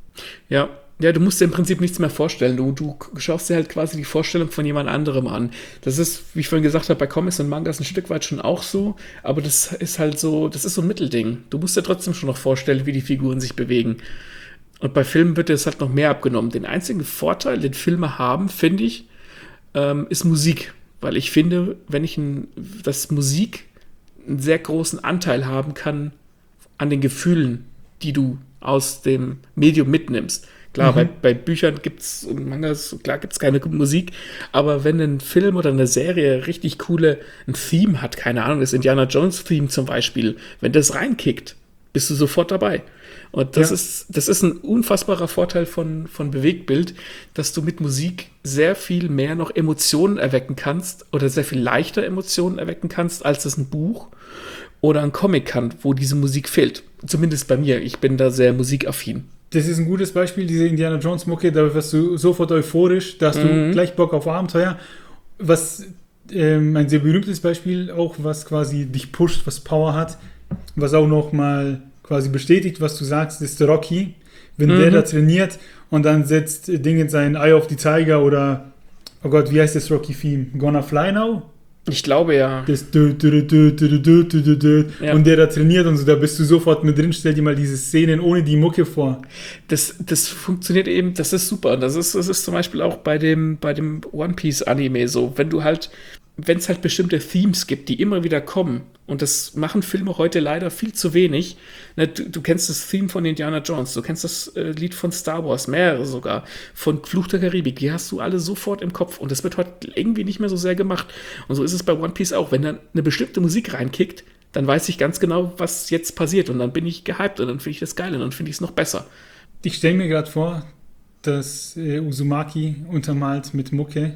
Ja. Ja, du musst dir im Prinzip nichts mehr vorstellen. Du, du schaust dir halt quasi die Vorstellung von jemand anderem an. Das ist, wie ich vorhin gesagt habe, bei Comics und Mangas ein Stück weit schon auch so, aber das ist halt so, das ist so ein Mittelding. Du musst dir trotzdem schon noch vorstellen, wie die Figuren sich bewegen. Und bei Filmen wird es halt noch mehr abgenommen. Den einzigen Vorteil, den Filme haben, finde ich, ähm, ist Musik. Weil ich finde, wenn ich ein, dass Musik einen sehr großen Anteil haben kann an den Gefühlen, die du aus dem Medium mitnimmst. Klar, Mhm. bei, bei Büchern gibt es und Mangas, klar gibt es keine Musik, aber wenn ein Film oder eine Serie richtig coole ein Theme hat, keine Ahnung, das Indiana Jones Theme zum Beispiel, wenn das reinkickt, bist du sofort dabei. Und das Ja. ist, das ist ein unfassbarer Vorteil von, von Bewegtbild, dass du mit Musik sehr viel mehr noch Emotionen erwecken kannst oder sehr viel leichter Emotionen erwecken kannst, als es ein Buch oder ein Comic kann, wo diese Musik fehlt. Zumindest bei mir. Ich bin da sehr musikaffin. Das ist ein gutes Beispiel, diese Indiana Jones Mucke, da wirst du sofort euphorisch, da hast du Mhm. gleich Bock auf Abenteuer. Was ähm, ein sehr berühmtes Beispiel auch, was quasi dich pusht, was Power hat, was auch nochmal quasi bestätigt, was du sagst, ist Rocky. Wenn Mhm. der da trainiert und dann setzt Ding in sein Eye of the Tiger oder, oh Gott, wie heißt das Rocky-Theme? Gonna Fly Now? Ich glaube ja. Das dö, dö, dö, dö, dö, dö, dö, dö. Ja. Und der da trainiert und so, da bist du sofort mit drin. Stell dir mal diese Szenen ohne die Mucke vor. Das, das funktioniert eben, das ist super. Das ist, das ist zum Beispiel auch bei dem, bei dem One Piece Anime so. Wenn du halt, wenn es halt bestimmte Themes gibt, die immer wieder kommen, und das machen Filme heute leider viel zu wenig. Ne, du, du kennst das Theme von Indiana Jones, du kennst das äh, Lied von Star Wars, mehrere sogar, von Fluch der Karibik, die hast du alle sofort im Kopf und das wird heute irgendwie nicht mehr so sehr gemacht. Und so ist es bei One Piece auch. Wenn dann eine bestimmte Musik reinkickt, dann weiß ich ganz genau, was jetzt passiert und dann bin ich gehypt und dann finde ich das geil und dann finde ich es noch besser. Ich stelle mir gerade vor, dass äh, Uzumaki untermalt mit Mucke,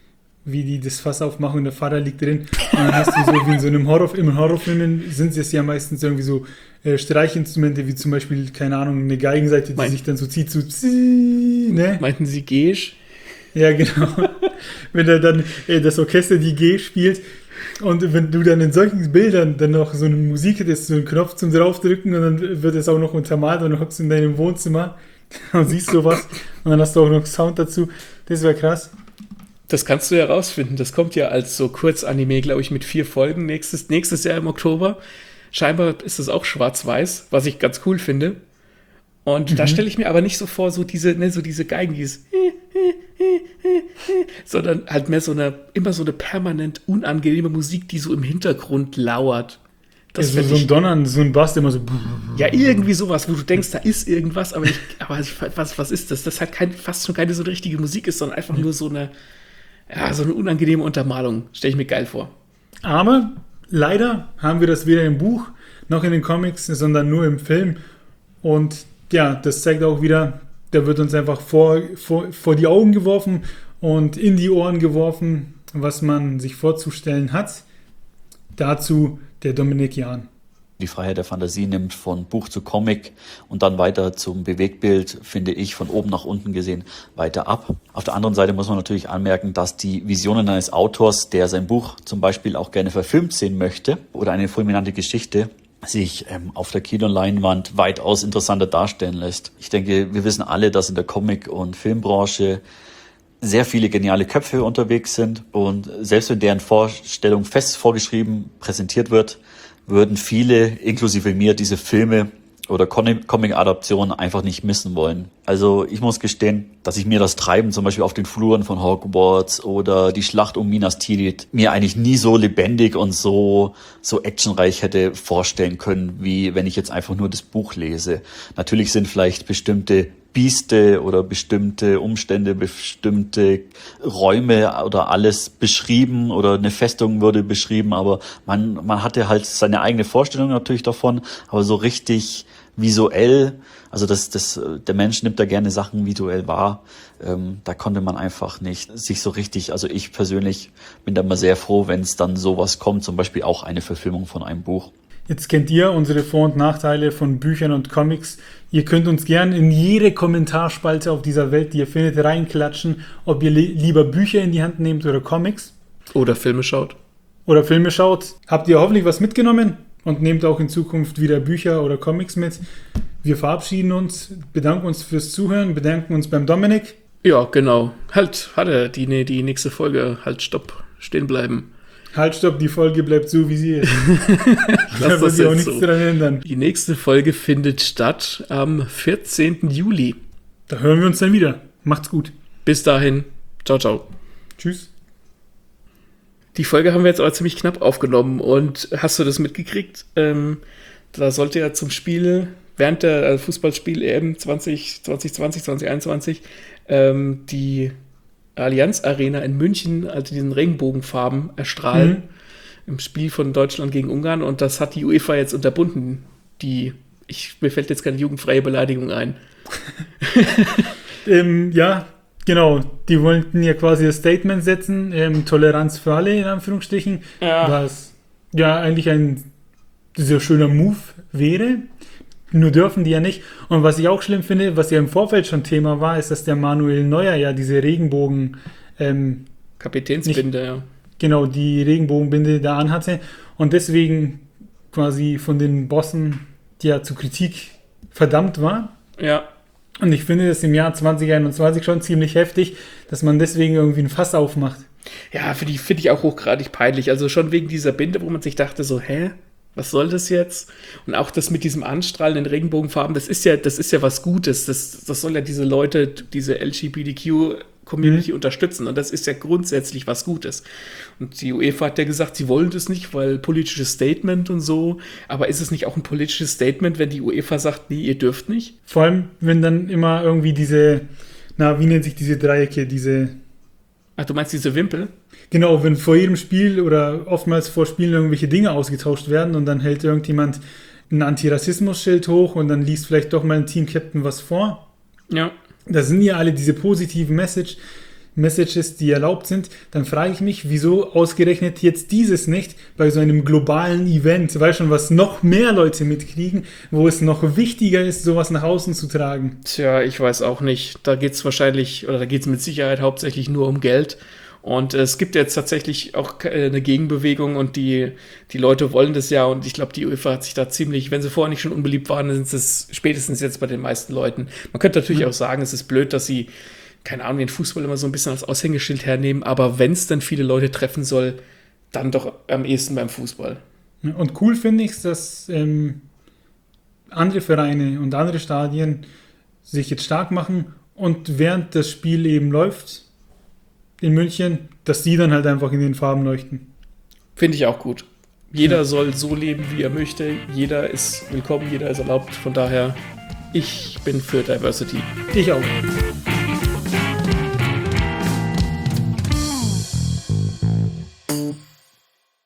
wie die das Fass aufmachen und der Vater liegt drin. Und dann hast du so wie in so einem Horror, im Horrorfilmen sind es ja meistens irgendwie so äh, Streichinstrumente, wie zum Beispiel, keine Ahnung, eine Geigenseite, die Mein- sich dann so zieht, so zii, ne? Meinten sie Geisch? Ja, genau. Wenn er dann äh, das Orchester die G spielt und wenn du dann in solchen Bildern dann noch so eine Musik hättest, so einen Knopf zum draufdrücken und dann wird es auch noch untermalt und du hockst in deinem Wohnzimmer und siehst sowas und dann hast du auch noch Sound dazu. Das wäre krass. Das kannst du ja rausfinden. Das kommt ja als so Kurzanime, glaube ich, mit vier Folgen nächstes, nächstes Jahr im Oktober. Scheinbar ist es auch schwarz-weiß, was ich ganz cool finde. Und Mhm. da stelle ich mir aber nicht so vor, so diese, ne, so diese Geigen, dieses sondern halt mehr so eine, immer so eine permanent unangenehme Musik, die so im Hintergrund lauert. Das Ja, so, fänd so ein ich, Donnern, so ein Bass, der immer so. ja, irgendwie sowas, wo du denkst, da ist irgendwas, aber, ich, aber was, was ist das? Das halt kein, fast schon keine so richtige Musik ist, sondern einfach nur so eine, ja, so eine unangenehme Untermalung. Stelle ich mir geil vor. Aber leider haben wir das weder im Buch noch in den Comics, sondern nur im Film. Und ja, das zeigt auch wieder, da wird uns einfach vor, vor, vor die Augen geworfen und in die Ohren geworfen, was man sich vorzustellen hat. Dazu der Dominik Jahn. Die Freiheit der Fantasie nimmt von Buch zu Comic und dann weiter zum Bewegtbild, finde ich, von oben nach unten gesehen, weiter ab. Auf der anderen Seite muss man natürlich anmerken, dass die Visionen eines Autors, der sein Buch zum Beispiel auch gerne verfilmt sehen möchte oder eine fulminante Geschichte, sich ähm, auf der Kinoleinwand weitaus interessanter darstellen lässt. Ich denke, wir wissen alle, dass in der Comic- und Filmbranche sehr viele geniale Köpfe unterwegs sind und selbst wenn deren Vorstellung fest vorgeschrieben präsentiert wird, würden viele, inklusive mir, diese Filme oder Comic-Adaptionen einfach nicht missen wollen. Also ich muss gestehen, dass ich mir das Treiben zum Beispiel auf den Fluren von Hogwarts oder die Schlacht um Minas Tirith mir eigentlich nie so lebendig und so so actionreich hätte vorstellen können, wie wenn ich jetzt einfach nur das Buch lese. Natürlich sind vielleicht bestimmte Bieste oder bestimmte Umstände, bestimmte Räume oder alles beschrieben oder eine Festung wurde beschrieben, aber man, man hatte halt seine eigene Vorstellung natürlich davon, aber so richtig visuell, also das, das, der Mensch nimmt da gerne Sachen visuell wahr, ähm, da konnte man einfach nicht sich so richtig, also ich persönlich bin da immer sehr froh, wenn es dann sowas kommt, zum Beispiel auch eine Verfilmung von einem Buch. Jetzt kennt ihr unsere Vor- und Nachteile von Büchern und Comics. Ihr könnt uns gern in jede Kommentarspalte auf dieser Welt, die ihr findet, reinklatschen, ob ihr li- lieber Bücher in die Hand nehmt oder Comics. Oder Filme schaut. Oder Filme schaut. Habt ihr hoffentlich was mitgenommen und nehmt auch in Zukunft wieder Bücher oder Comics mit. Wir verabschieden uns, bedanken uns fürs Zuhören, bedanken uns beim Dominik. Ja, genau. Halt, hatte die, die nächste Folge. Halt, stopp, stehen bleiben. Halt, stopp, die Folge bleibt so, wie sie ist. Da wird sich auch nichts so dran ändern. Die nächste Folge findet statt am vierzehnten Juli. Da hören wir uns dann wieder. Macht's gut. Bis dahin. Ciao, ciao. Tschüss. Die Folge haben wir jetzt aber ziemlich knapp aufgenommen. Und hast du das mitgekriegt? Ähm, da sollte ja zum Spiel, während der also Fußballspiel-E M zwanzig zwanzig, zwanzig einundzwanzig, ähm, die Allianz Arena in München, also diesen Regenbogenfarben erstrahlen mhm. im Spiel von Deutschland gegen Ungarn, und das hat die UEFA jetzt unterbunden. Die, ich, mir fällt jetzt keine jugendfreie Beleidigung ein. ähm, ja, genau. Die wollten ja quasi das Statement setzen, ähm, Toleranz für alle, in Anführungsstrichen, ja. was ja eigentlich ein sehr schöner Move wäre. Nur dürfen die ja nicht. Und was ich auch schlimm finde, was ja im Vorfeld schon Thema war, ist, dass der Manuel Neuer ja diese Regenbogen ähm, Kapitänsbinde, nicht, ja. Genau, die Regenbogenbinde da anhatte und deswegen quasi von den Bossen ja zu Kritik verdammt war. Ja. Und ich finde das im Jahr zwanzig einundzwanzig schon ziemlich heftig, dass man deswegen irgendwie ein Fass aufmacht. Ja, finde ich, find ich auch hochgradig peinlich. Also schon wegen dieser Binde, wo man sich dachte so, hä? Was soll das jetzt? Und auch das mit diesem Anstrahlen in Regenbogenfarben, das ist ja, das ist ja was Gutes. Das, das soll ja diese Leute, diese L G B T Q-Community mhm. unterstützen. Und das ist ja grundsätzlich was Gutes. Und die UEFA hat ja gesagt, sie wollen das nicht, weil politisches Statement und so. Aber ist es nicht auch ein politisches Statement, wenn die UEFA sagt, nee, ihr dürft nicht? Vor allem, wenn dann immer irgendwie diese, na, wie nennt sich diese Dreiecke, diese... Ach, du meinst diese Wimpel? Genau, wenn vor jedem Spiel oder oftmals vor Spielen irgendwelche Dinge ausgetauscht werden und dann hält irgendjemand ein Antirassismus-Schild hoch und dann liest vielleicht doch mal ein Team-Captain was vor. Ja. Da sind ja alle diese positiven Message, Messages, die erlaubt sind. Dann frage ich mich, wieso ausgerechnet jetzt dieses nicht bei so einem globalen Event, weil schon was noch mehr Leute mitkriegen, wo es noch wichtiger ist, sowas nach außen zu tragen. Tja, ich weiß auch nicht. Da geht es wahrscheinlich, oder da geht es mit Sicherheit hauptsächlich nur um Geld. Und äh, es gibt jetzt tatsächlich auch äh, eine Gegenbewegung und die, die Leute wollen das ja, und ich glaube, die UEFA hat sich da ziemlich, wenn sie vorher nicht schon unbeliebt waren, dann ist es spätestens jetzt bei den meisten Leuten. Man könnte natürlich mhm. auch sagen, es ist blöd, dass sie, keine Ahnung, den Fußball immer so ein bisschen als Aushängeschild hernehmen, aber wenn es dann viele Leute treffen soll, dann doch am ehesten beim Fußball. Und cool finde ich es, dass ähm, andere Vereine und andere Stadien sich jetzt stark machen und während das Spiel eben läuft, in München, dass die dann halt einfach in den Farben leuchten. Finde ich auch gut. Jeder soll so leben, wie er möchte. Jeder ist willkommen, jeder ist erlaubt. Von daher, ich bin für Diversity. Ich auch.